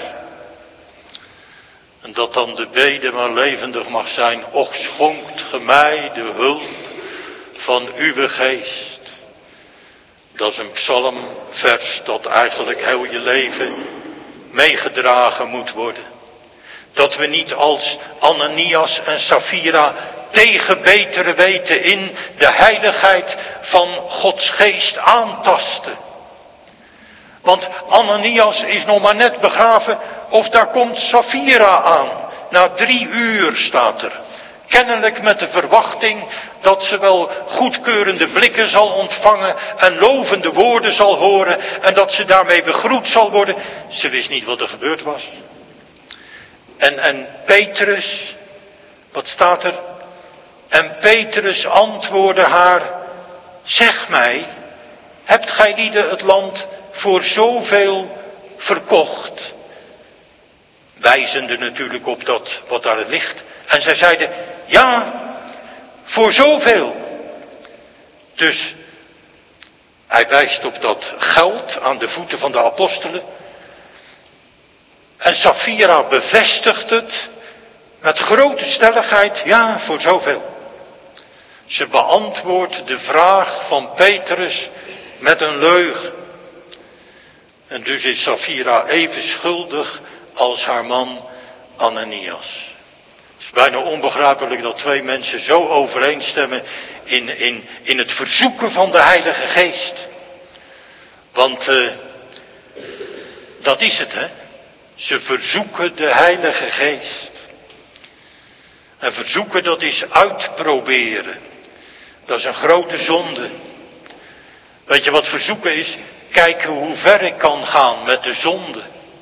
En dat dan de bede maar levendig mag zijn. Och, schonkt ge mij de hulp van uw geest. Dat is een psalmvers dat eigenlijk heel je leven meegedragen moet worden. Dat we niet als Ananias en Safira tegen betere weten in de heiligheid van Gods geest aantasten. Want Ananias is nog maar net begraven of daar komt Safira aan. Na 3 uur staat er. Kennelijk met de verwachting dat ze wel goedkeurende blikken zal ontvangen en lovende woorden zal horen en dat ze daarmee begroet zal worden. Ze wist niet wat er gebeurd was. En Petrus, wat staat er? En Petrus antwoordde haar, zeg mij, hebt gij lieden het land voor zoveel verkocht? Wijzende natuurlijk op dat wat daar ligt. En zij zeiden, ja, voor zoveel. Dus hij wijst op dat geld aan de voeten van de apostelen. En Safira bevestigt het met grote stelligheid, ja, voor zoveel. Ze beantwoordt de vraag van Petrus met een leugen. En dus is Safira even schuldig als haar man Ananias. Het is bijna onbegrijpelijk dat 2 mensen zo overeenstemmen in het verzoeken van de Heilige Geest. Want dat is het, hè. Ze verzoeken de Heilige Geest. En verzoeken, dat is uitproberen. Dat is een grote zonde. Weet je wat verzoeken is? Kijken hoe ver ik kan gaan met de zonde.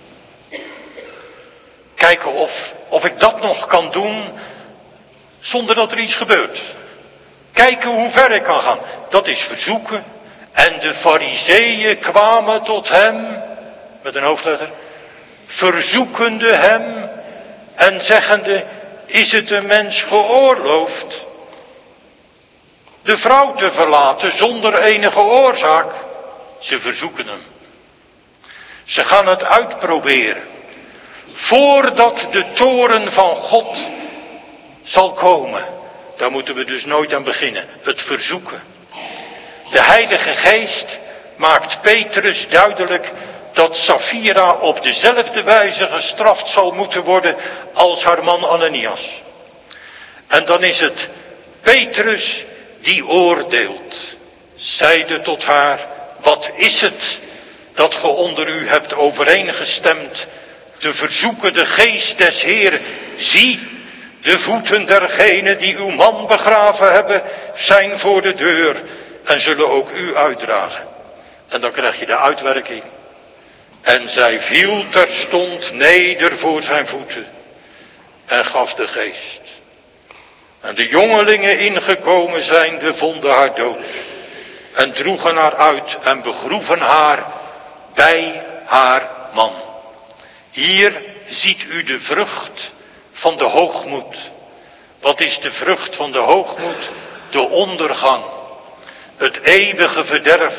Kijken of ik dat nog kan doen zonder dat er iets gebeurt. Kijken hoe ver ik kan gaan. Dat is verzoeken. En de Farizeeën kwamen tot hem met een hoofdletter, verzoekende hem en zeggende, is het een mens geoorloofd de vrouw te verlaten zonder enige oorzaak? Ze verzoeken hem. Ze gaan het uitproberen. Voordat de toorn van God zal komen. Daar moeten we dus nooit aan beginnen. Het verzoeken. De Heilige Geest maakt Petrus duidelijk dat Safira op dezelfde wijze gestraft zal moeten worden als haar man Ananias. En dan is het Petrus die oordeelt. Zeide tot haar, wat is het dat ge onder u hebt overeengestemd te verzoeken de geest des Heeren? Zie, de voeten dergenen die uw man begraven hebben, zijn voor de deur en zullen ook u uitdragen. En dan krijg je de uitwerking. En zij viel terstond neder voor zijn voeten en gaf de geest. En de jongelingen ingekomen zijnde vonden haar dood en droegen haar uit en begroeven haar bij haar man. Hier ziet u de vrucht van de hoogmoed. Wat is de vrucht van de hoogmoed? De ondergang. Het eeuwige verderf.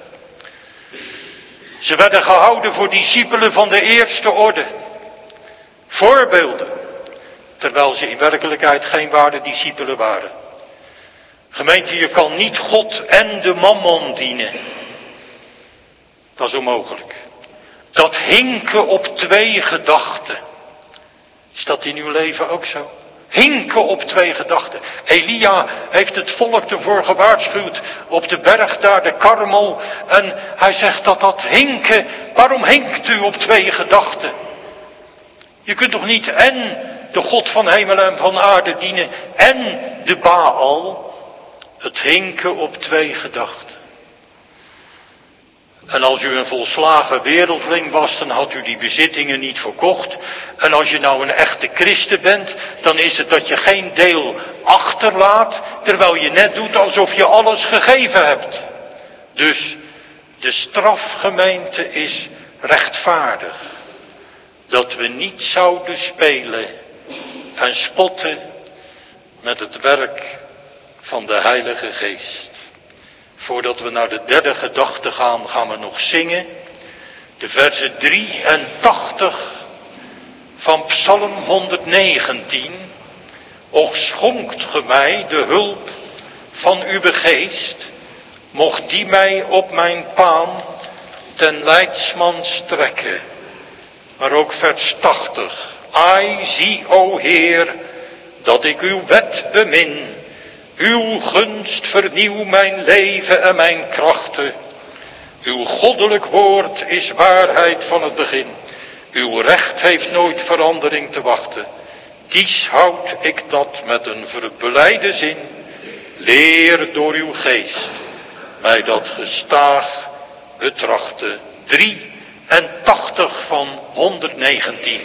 Ze werden gehouden voor discipelen van de eerste orde. Voorbeelden. Terwijl ze in werkelijkheid geen ware discipelen waren. Gemeente, je kan niet God en de mammon dienen. Dat is onmogelijk. Dat hinken op twee gedachten. Is dat in uw leven ook zo? Hinken op twee gedachten. Elia heeft het volk ervoor gewaarschuwd op de berg daar, de Karmel. En hij zegt dat hinken, waarom hinkt u op twee gedachten? Je kunt toch niet en de God van hemel en van aarde dienen en de Baal? Het hinken op twee gedachten. En als u een volslagen wereldling was, dan had u die bezittingen niet verkocht. En als je nou een echte christen bent, dan is het dat je geen deel achterlaat, terwijl je net doet alsof je alles gegeven hebt. Dus de strafgemeente is rechtvaardig. Dat we niet zouden spelen en spotten met het werk van de Heilige Geest. Voordat we naar de derde gedachte gaan, gaan we nog zingen. De versen 83 van Psalm 119. Och schonkt ge mij de hulp van uw geest. Mocht die mij op mijn paan ten leidsman strekken. Maar ook vers 80. Ai, zie, o Heer, dat ik uw wet bemin. Uw gunst vernieuw mijn leven en mijn krachten. Uw goddelijk woord is waarheid van het begin. Uw recht heeft nooit verandering te wachten. Kies houd ik dat met een verbelijde zin. Leer door uw geest mij dat gestaag betrachten. 83 van 119.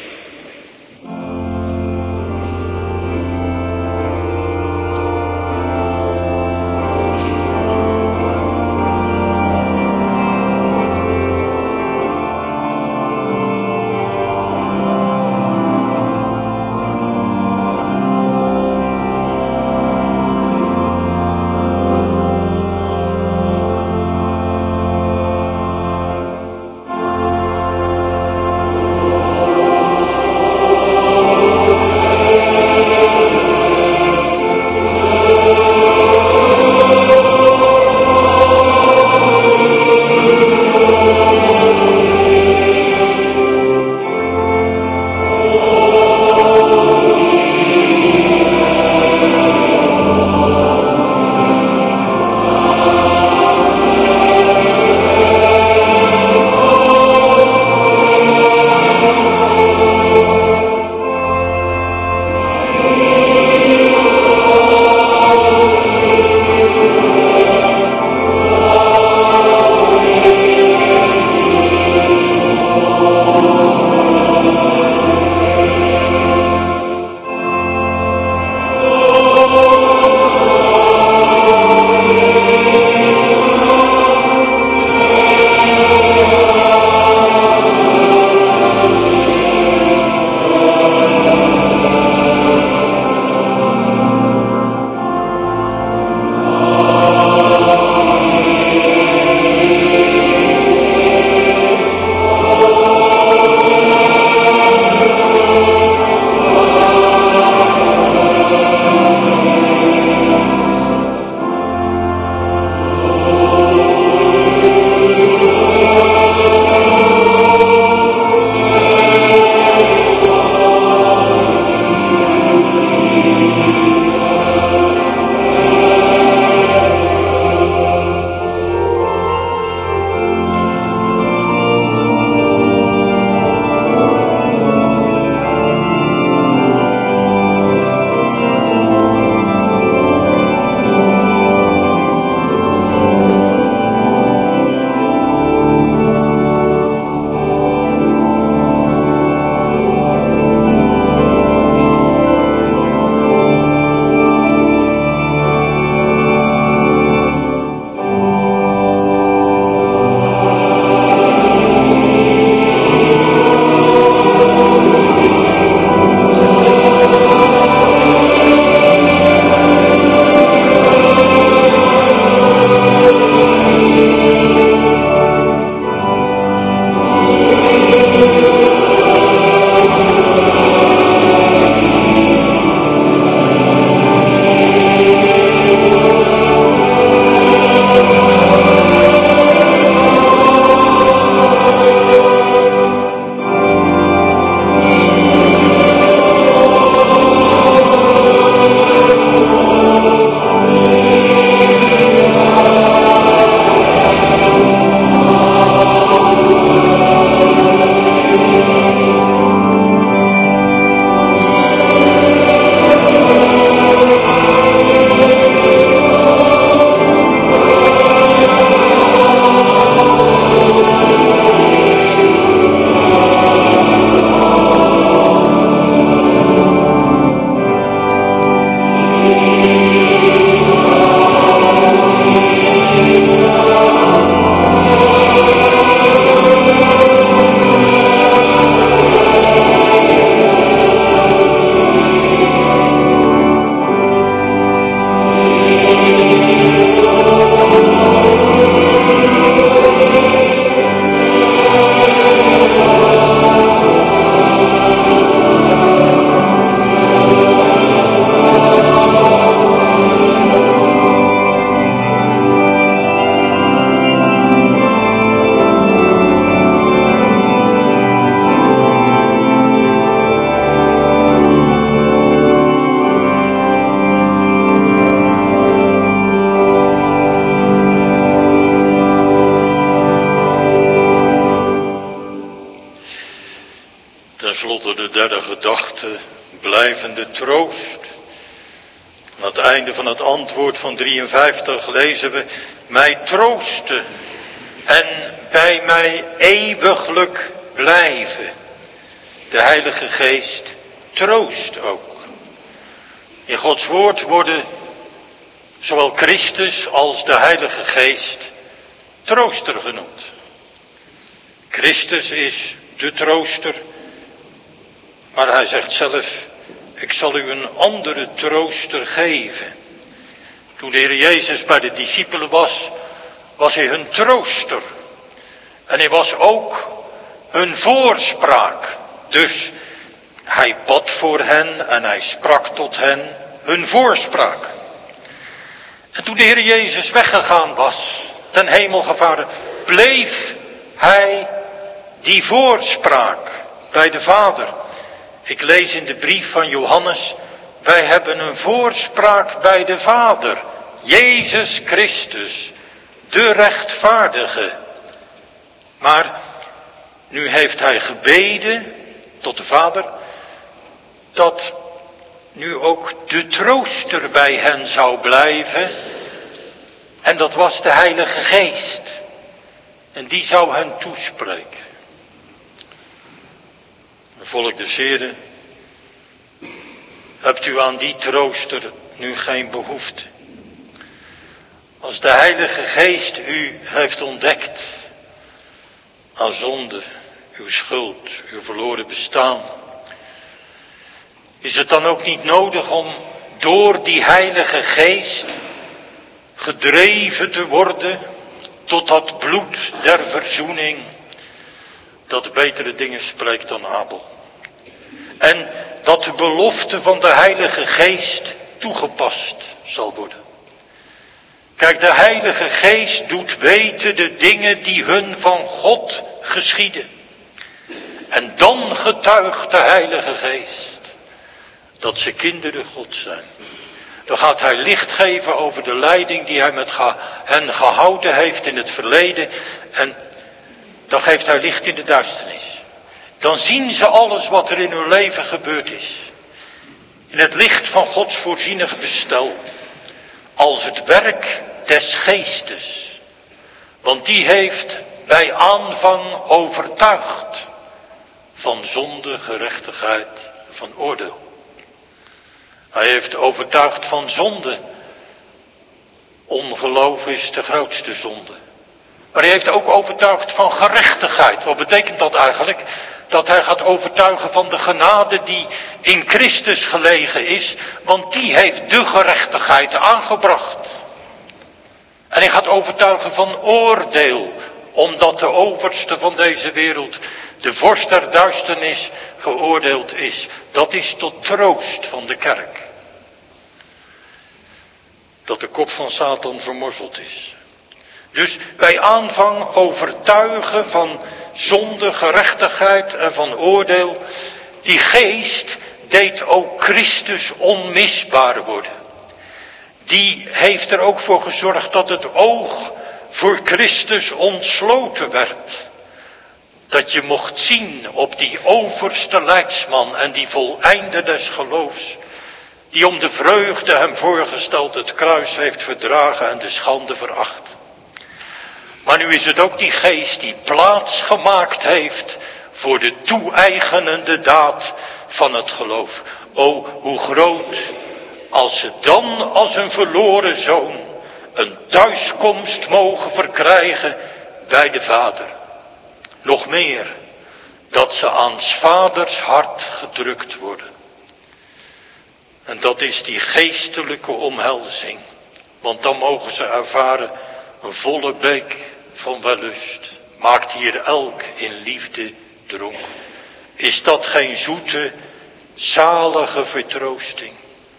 tenslotte de derde gedachte, blijvende troost. Aan het einde van het antwoord van 53 lezen we, mij troosten en bij mij eeuwiglijk blijven. De Heilige Geest troost ook. In Gods woord worden zowel Christus als de Heilige Geest trooster genoemd. Christus is de trooster, maar hij zegt zelf, ik zal u een andere trooster geven. Toen de Heer Jezus bij de discipelen was hij hun trooster. En hij was ook hun voorspraak. Dus hij bad voor hen en hij sprak tot hen, hun voorspraak. En toen de Heer Jezus weggegaan was, ten hemel gevaren, bleef hij die voorspraak bij de Vader. Ik lees in de brief van Johannes, wij hebben een voorspraak bij de Vader, Jezus Christus, de rechtvaardige. Maar nu heeft hij gebeden tot de Vader, dat nu ook de trooster bij hen zou blijven. En dat was de Heilige Geest. En die zou hen toespreken. Volk des Heren, hebt u aan die trooster nu geen behoefte? Als de Heilige Geest u heeft ontdekt aan zonde, uw schuld, uw verloren bestaan, is het dan ook niet nodig om door die Heilige Geest gedreven te worden tot dat bloed der verzoening, dat betere dingen spreekt dan Abel. En dat de belofte van de Heilige Geest toegepast zal worden. Kijk, de Heilige Geest doet weten de dingen die hun van God geschieden. En dan getuigt de Heilige Geest dat ze kinderen God zijn. Dan gaat hij licht geven over de leiding die hij met hen gehouden heeft in het verleden. En dan geeft hij licht in de duisternis. Dan zien ze alles wat er in hun leven gebeurd is. In het licht van Gods voorzienig bestel. Als het werk des Geestes. Want die heeft bij aanvang overtuigd van zonde, gerechtigheid, van oordeel. Hij heeft overtuigd van zonde. Ongeloof is de grootste zonde. Maar hij heeft ook overtuigd van gerechtigheid. Wat betekent dat eigenlijk? Dat hij gaat overtuigen van de genade die in Christus gelegen is. Want die heeft de gerechtigheid aangebracht. En hij gaat overtuigen van oordeel. Omdat de overste van deze wereld, de vorst der duisternis, geoordeeld is. Dat is tot troost van de kerk. Dat de kop van Satan vermorzeld is. Dus bij aanvang overtuigen van zonde, gerechtigheid en van oordeel. Die geest deed ook Christus onmisbaar worden. Die heeft er ook voor gezorgd dat het oog voor Christus ontsloten werd. Dat je mocht zien op die overste leidsman en die voleinder des geloofs. Die om de vreugde hem voorgesteld het kruis heeft verdragen en de schande veracht. Maar nu is het ook die geest die plaats gemaakt heeft voor de toe-eigenende daad van het geloof. O, hoe groot als ze dan als een verloren zoon een thuiskomst mogen verkrijgen bij de Vader. Nog meer, dat ze aan 's vaders hart gedrukt worden. En dat is die geestelijke omhelzing. Want dan mogen ze ervaren een volle beek van wellust. Maakt hier elk in liefde dronken. Is dat geen zoete, zalige vertroosting?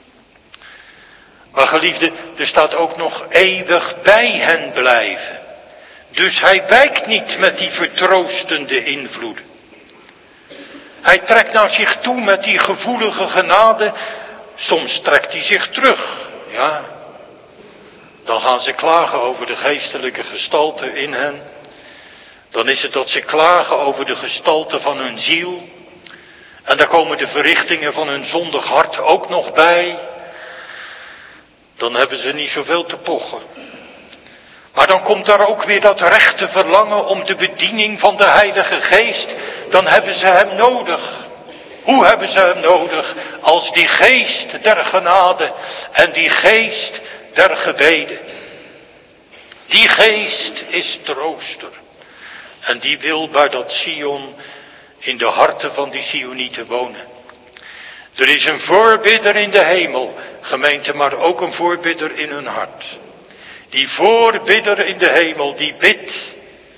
Maar geliefde, er staat ook nog eeuwig bij hen blijven. Dus hij wijkt niet met die vertroostende invloeden. Hij trekt naar zich toe met die gevoelige genade. Soms trekt hij zich terug. Ja. Dan gaan ze klagen over de geestelijke gestalte in hen. Dan is het dat ze klagen over de gestalte van hun ziel. En daar komen de verrichtingen van hun zondig hart ook nog bij. Dan hebben ze niet zoveel te pochen. Maar dan komt daar ook weer dat rechte verlangen om de bediening van de Heilige Geest. Dan hebben ze hem nodig. Hoe hebben ze hem nodig? Als die geest der genade en die geest der gebeden. Die geest is trooster. En die wil bij dat Sion in de harten van die Sionieten wonen. Er is een voorbidder in de hemel, gemeente, maar ook een voorbidder in hun hart. Die voorbidder in de hemel, die bidt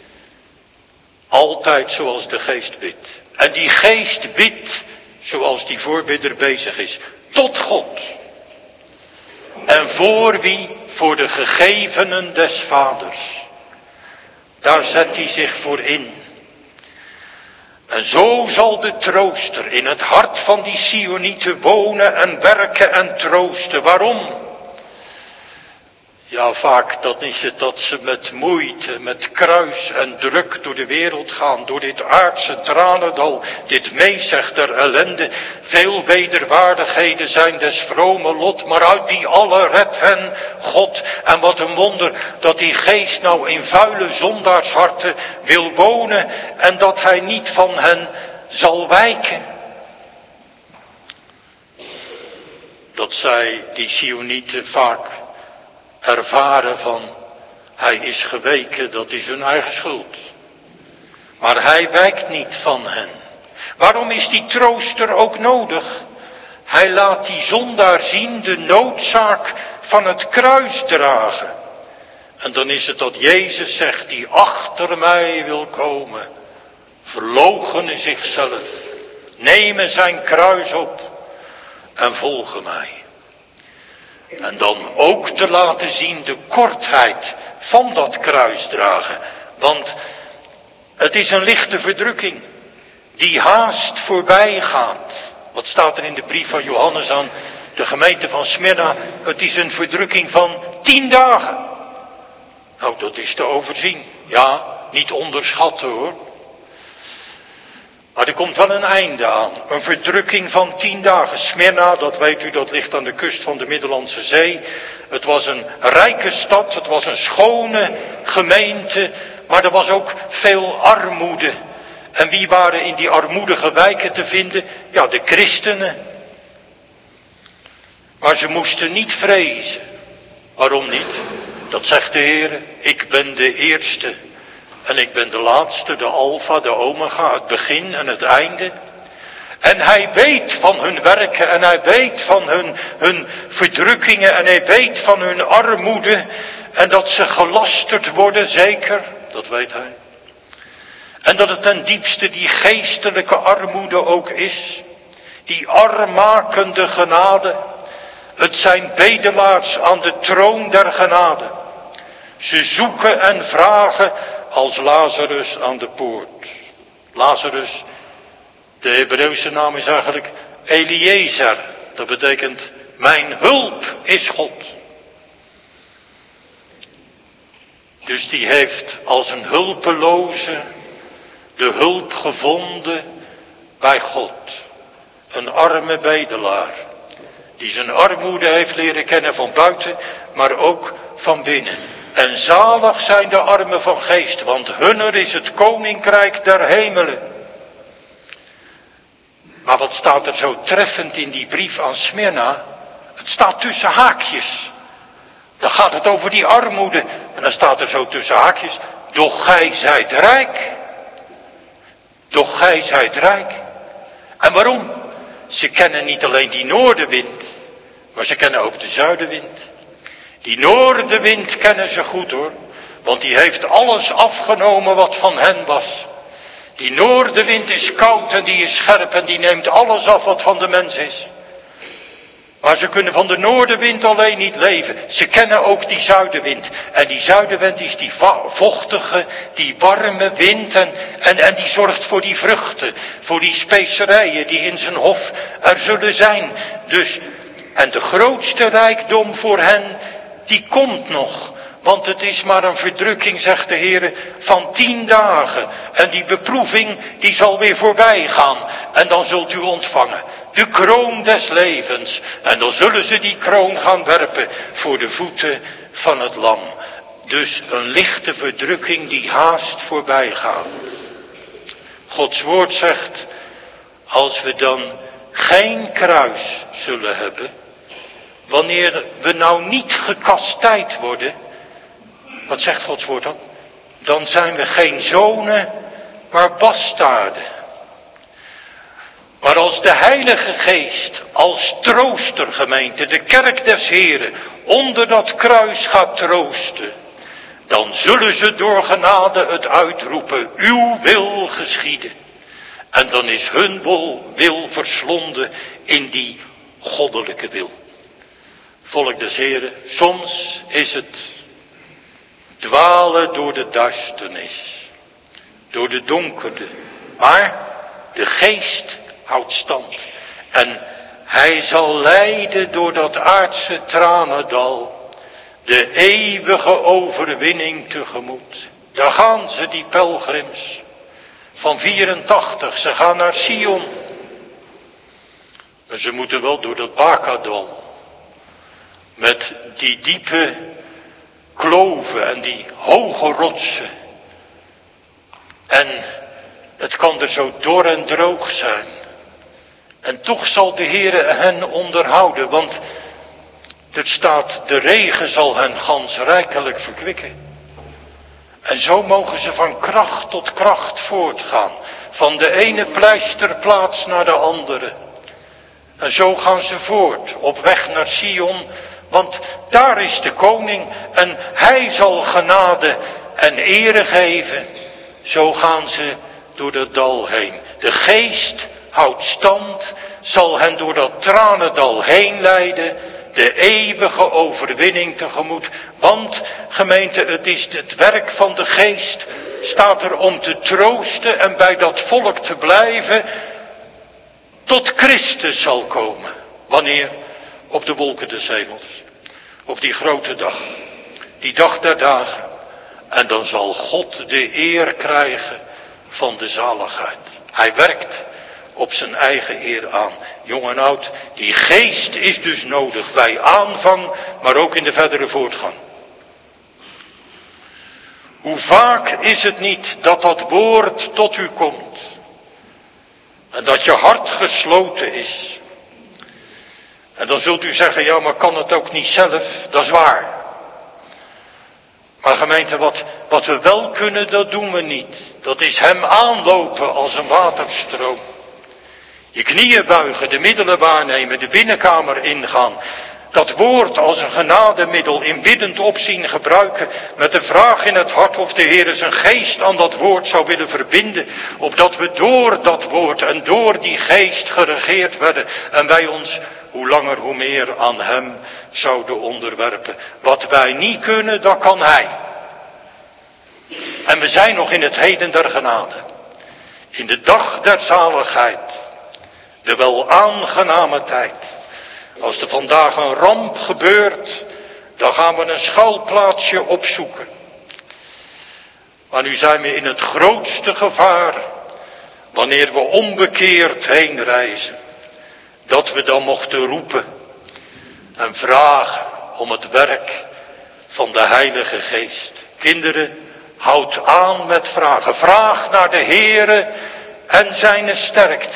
altijd zoals de geest bidt. En die geest bidt zoals die voorbidder bezig is. Tot God. En voor wie? Voor de gegevenen des Vaders. Daar zet hij zich voor in. En zo zal de trooster in het hart van die Sionieten wonen en werken en troosten. Waarom? Ja, vaak dan is het dat ze met moeite, met kruis en druk door de wereld gaan. Door dit aardse tranendal, dit meezeg der ellende. Veel wederwaardigheden zijn des vrome lot, maar uit die alle redt hen God. En wat een wonder dat die geest nou in vuile zondaarsharten wil wonen en dat hij niet van hen zal wijken. Dat zij, die Sionieten, vaak ervaren van, hij is geweken, dat is hun eigen schuld. Maar hij wijkt niet van hen. Waarom is die trooster ook nodig? Hij laat die zondaar zien de noodzaak van het kruis dragen. En dan is het dat Jezus zegt, die achter mij wil komen, verloochene zichzelf, nemen zijn kruis op en volgen mij. En dan ook te laten zien de kortheid van dat kruisdragen. Want het is een lichte verdrukking die haast voorbij gaat. Wat staat er in de brief van Johannes aan de gemeente van Smyrna? Het is een verdrukking van 10 dagen. Nou, dat is te overzien. Ja, niet onderschatten hoor. Maar er komt wel een einde aan. Een verdrukking van 10 dagen. Smyrna, dat weet u, dat ligt aan de kust van de Middellandse Zee. Het was een rijke stad, het was een schone gemeente, maar er was ook veel armoede. En wie waren in die armoedige wijken te vinden? Ja, de christenen. Maar ze moesten niet vrezen. Waarom niet? Dat zegt de Heer, ik ben de eerste. En ik ben de laatste, de alfa, de omega, het begin en het einde. En hij weet van hun werken en hij weet van hun verdrukkingen en hij weet van hun armoede. En dat ze gelasterd worden, zeker, dat weet hij. En dat het ten diepste die geestelijke armoede ook is. Die armmakende genade. Het zijn bedelaars aan de troon der genade. Ze zoeken en vragen als Lazarus aan de poort. Lazarus, de Hebreeuwse naam is eigenlijk Eliezer. Dat betekent, mijn hulp is God. Dus die heeft als een hulpeloze de hulp gevonden bij God. Een arme bedelaar. Die zijn armoede heeft leren kennen van buiten, maar ook van binnen. En zalig zijn de armen van geest, want hunner is het koninkrijk der hemelen. Maar wat staat er zo treffend in die brief aan Smyrna? Het staat tussen haakjes. Dan gaat het over die armoede. En dan staat er zo tussen haakjes, doch gij zijt rijk. Doch gij zijt rijk. En waarom? Ze kennen niet alleen die noordenwind, maar ze kennen ook de zuidenwind. Die noordenwind kennen ze goed hoor, want die heeft alles afgenomen wat van hen was. Die noordenwind is koud en die is scherp en die neemt alles af wat van de mens is. Maar ze kunnen van de noordenwind alleen niet leven. Ze kennen ook die zuidenwind. En die zuidenwind is die vochtige, die warme wind. En die zorgt voor die vruchten. Voor die specerijen die in zijn hof er zullen zijn. Dus, en de grootste rijkdom voor hen, die komt nog. Want het is maar een verdrukking, zegt de Heer, van 10 dagen. En die beproeving, die zal weer voorbij gaan. En dan zult u ontvangen de kroon des levens. En dan zullen ze die kroon gaan werpen voor de voeten van het lam. Dus een lichte verdrukking die haast voorbij gaat. Gods woord zegt, als we dan geen kruis zullen hebben, wanneer we nou niet gekastijd worden, wat zegt Gods woord dan? Dan zijn we geen zonen, maar bastaarden. Maar als de Heilige Geest, als trooster, gemeente, de kerk des Heren, onder dat kruis gaat troosten, dan zullen ze door genade het uitroepen, uw wil geschieden. En dan is hun wil verslonden in die goddelijke wil. Volk des Heren, soms is het dwalen door de duisternis, door de donkerte. Maar de geest houdt stand. En hij zal leiden door dat aardse tranendal de eeuwige overwinning tegemoet. Daar gaan ze, die pelgrims van 84, ze gaan naar Sion. Maar ze moeten wel door dat Bakadal. Met die diepe kloven en die hoge rotsen. En het kan er zo dor en droog zijn. En toch zal de Heere hen onderhouden, want er staat, de regen zal hen gans rijkelijk verkwikken. En zo mogen ze van kracht tot kracht voortgaan. Van de ene pleisterplaats naar de andere. En zo gaan ze voort, op weg naar Sion. Want daar is de koning en hij zal genade en ere geven. Zo gaan ze door dat dal heen. De geest houdt stand, zal hen door dat tranendal heen leiden. De eeuwige overwinning tegemoet. Want, gemeente, het is het werk van de geest. Staat er om te troosten en bij dat volk te blijven. Tot Christus zal komen. Wanneer? Op de wolken des hemels. Op die grote dag. Die dag der dagen. En dan zal God de eer krijgen van de zaligheid. Hij werkt op zijn eigen eer aan. Jong en oud, die geest is dus nodig bij aanvang, maar ook in de verdere voortgang. Hoe vaak is het niet dat dat woord tot u komt. En dat je hart gesloten is. En dan zult u zeggen, ja, maar kan het ook niet zelf? Dat is waar. Maar gemeente, wat we wel kunnen, dat doen we niet. Dat is hem aanlopen als een waterstroom. Je knieën buigen, de middelen waarnemen, de binnenkamer ingaan. Dat woord als een genademiddel in biddend opzien gebruiken. Met de vraag in het hart of de Heer zijn geest aan dat woord zou willen verbinden. Opdat we door dat woord en door die geest geregeerd werden. En wij ons hoe langer hoe meer aan hem zouden onderwerpen. Wat wij niet kunnen, dat kan hij. En we zijn nog in het heden der genade. In de dag der zaligheid. De wel aangename tijd. Als er vandaag een ramp gebeurt, dan gaan we een schuilplaatsje opzoeken. Maar nu zijn we in het grootste gevaar, wanneer we onbekeerd heen reizen. Dat we dan mochten roepen en vragen om het werk van de Heilige Geest. Kinderen, houd aan met vragen. Vraag naar de Heere en zijn sterkte.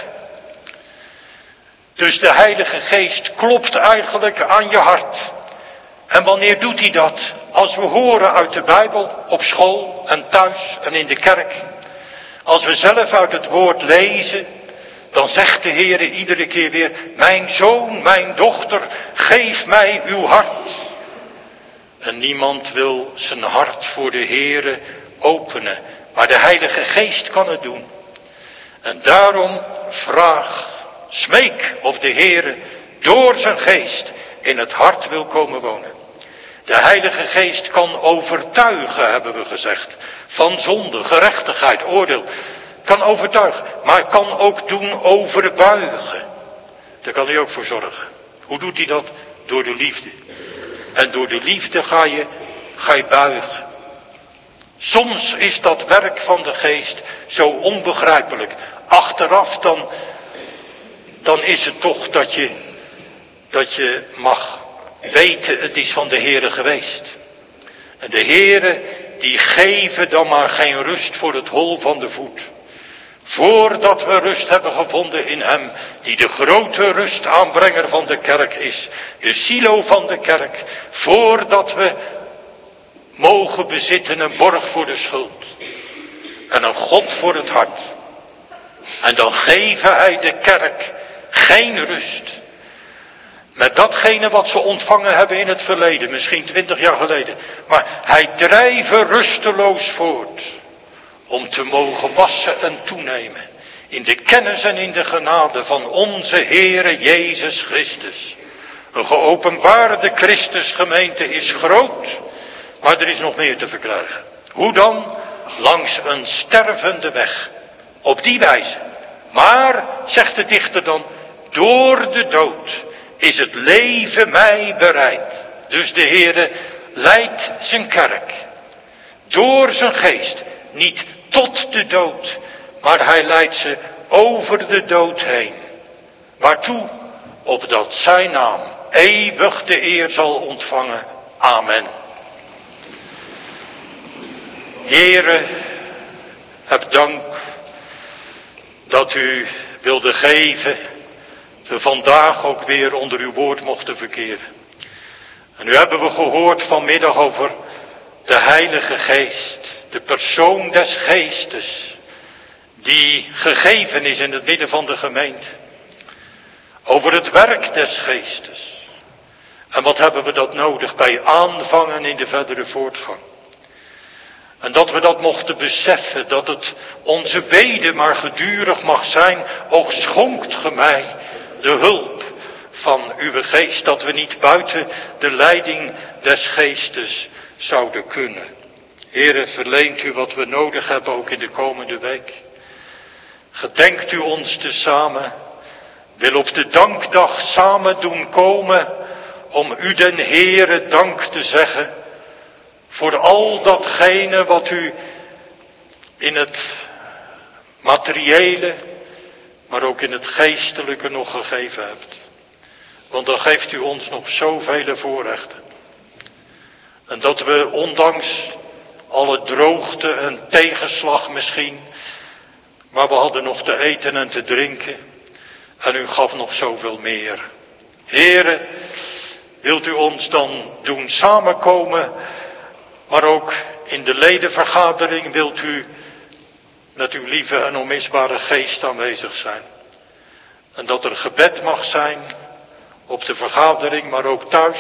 Dus de Heilige Geest klopt eigenlijk aan je hart. En wanneer doet hij dat? Als we horen uit de Bijbel, op school en thuis en in de kerk. Als we zelf uit het woord lezen, dan zegt de Heere iedere keer weer, mijn zoon, mijn dochter, geef mij uw hart. En niemand wil zijn hart voor de Heere openen. Maar de Heilige Geest kan het doen. En daarom vraag, smeek of de Heere door zijn geest in het hart wil komen wonen. De Heilige Geest kan overtuigen, hebben we gezegd, van zonde, gerechtigheid, oordeel. Kan overtuigen, maar kan ook doen overbuigen. Daar kan hij ook voor zorgen. Hoe doet hij dat? Door de liefde. En door de liefde gij buigen. Soms is dat werk van de geest zo onbegrijpelijk. Achteraf dan is het toch dat je mag weten, het is van de Heere geweest. En de Heere die geven dan maar geen rust voor het hol van de voet. Voordat we rust hebben gevonden in hem, die de grote rustaanbrenger van de kerk is. De silo van de kerk. Voordat we mogen bezitten een borg voor de schuld. En een God voor het hart. En dan geven hij de kerk geen rust. Met datgene wat ze ontvangen hebben in het verleden, misschien 20 jaar geleden. Maar hij drijven rusteloos voort. Om te mogen wassen en toenemen. In de kennis en in de genade van onze Heere Jezus Christus. Een geopenbaarde Christusgemeente is groot. Maar er is nog meer te verkrijgen. Hoe dan? Langs een stervende weg. Op die wijze. Maar, zegt de dichter dan, door de dood is het leven mij bereid. Dus de Heere leidt zijn kerk. Door zijn geest. Niet tot de dood. Maar hij leidt ze over de dood heen. Waartoe? Opdat zijn naam eeuwig de eer zal ontvangen. Amen. Heere, heb dank dat u wilde geven, we vandaag ook weer onder uw woord mochten verkeren. En nu hebben we gehoord vanmiddag over de Heilige Geest, de persoon des Geestes, die gegeven is in het midden van de gemeente. Over het werk des Geestes. En wat hebben we dat nodig bij aanvangen in de verdere voortgang. En dat we dat mochten beseffen, dat het onze bede maar gedurig mag zijn. Och, schonkt ge mij de hulp van uw geest, dat we niet buiten de leiding des Geestes zouden kunnen. Heere, verleent u wat we nodig hebben ook in de komende week. Gedenkt u ons tezamen, wil op de dankdag samen doen komen om u den Heere dank te zeggen. Voor al datgene wat u in het materiële, maar ook in het geestelijke nog gegeven hebt. Want dan geeft u ons nog zoveel voorrechten. En dat we ondanks alle droogte en tegenslag misschien, maar we hadden nog te eten en te drinken. En u gaf nog zoveel meer. Heere, wilt u ons dan doen samenkomen, maar ook in de ledenvergadering wilt u met uw lieve en onmisbare geest aanwezig zijn. En dat er gebed mag zijn op de vergadering, maar ook thuis.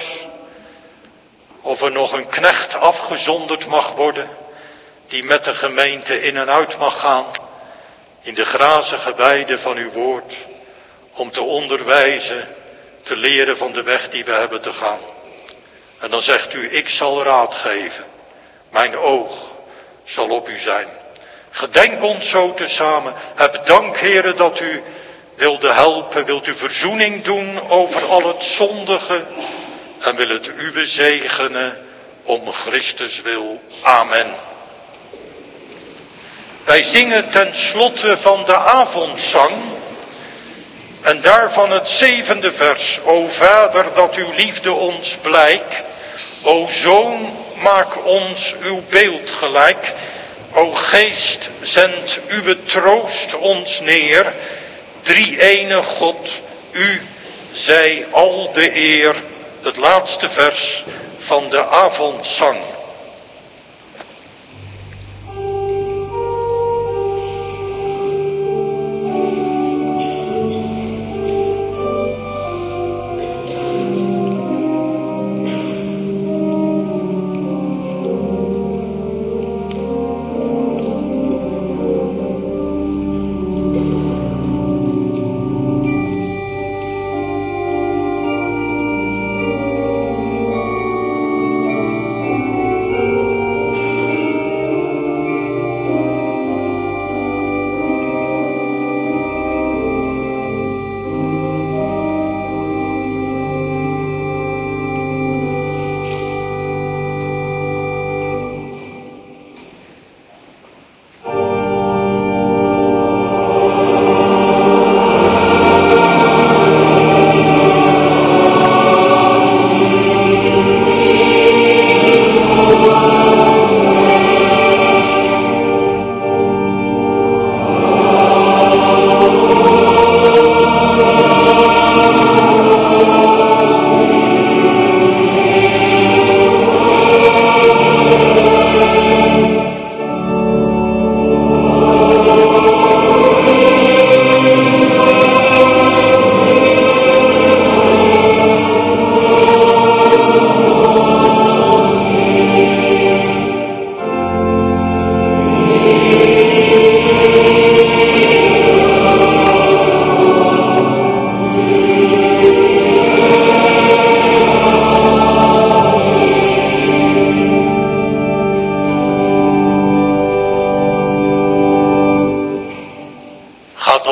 Of er nog een knecht afgezonderd mag worden, die met de gemeente in en uit mag gaan, in de grazige weide van uw woord, om te onderwijzen, te leren van de weg die we hebben te gaan. En dan zegt u, ik zal raad geven, mijn oog zal op u zijn. Gedenk ons zo tezamen, heb dank Heere dat u wilde helpen, wilt u verzoening doen over al het zondige en wil het u bezegenen om Christus wil. Amen. Wij zingen ten slotte van de avondzang en daarvan het 7e vers. O Vader, dat uw liefde ons blijkt, o Zoon, maak ons uw beeld gelijk. O Geest, zend uw troost ons neer. Drie-ene God, u zij al de eer. Het laatste vers van de avondzang.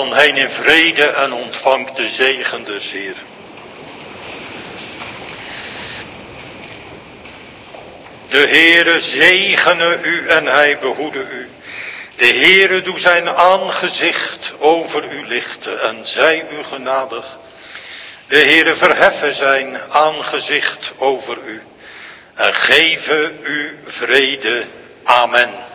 Gaan heen in vrede en ontvangt de zegen des Heeren. De Heere zegene u en hij behoede u. De Heere doe zijn aangezicht over u lichten en zij u genadig. De Heere verheffen zijn aangezicht over u en geven u vrede. Amen.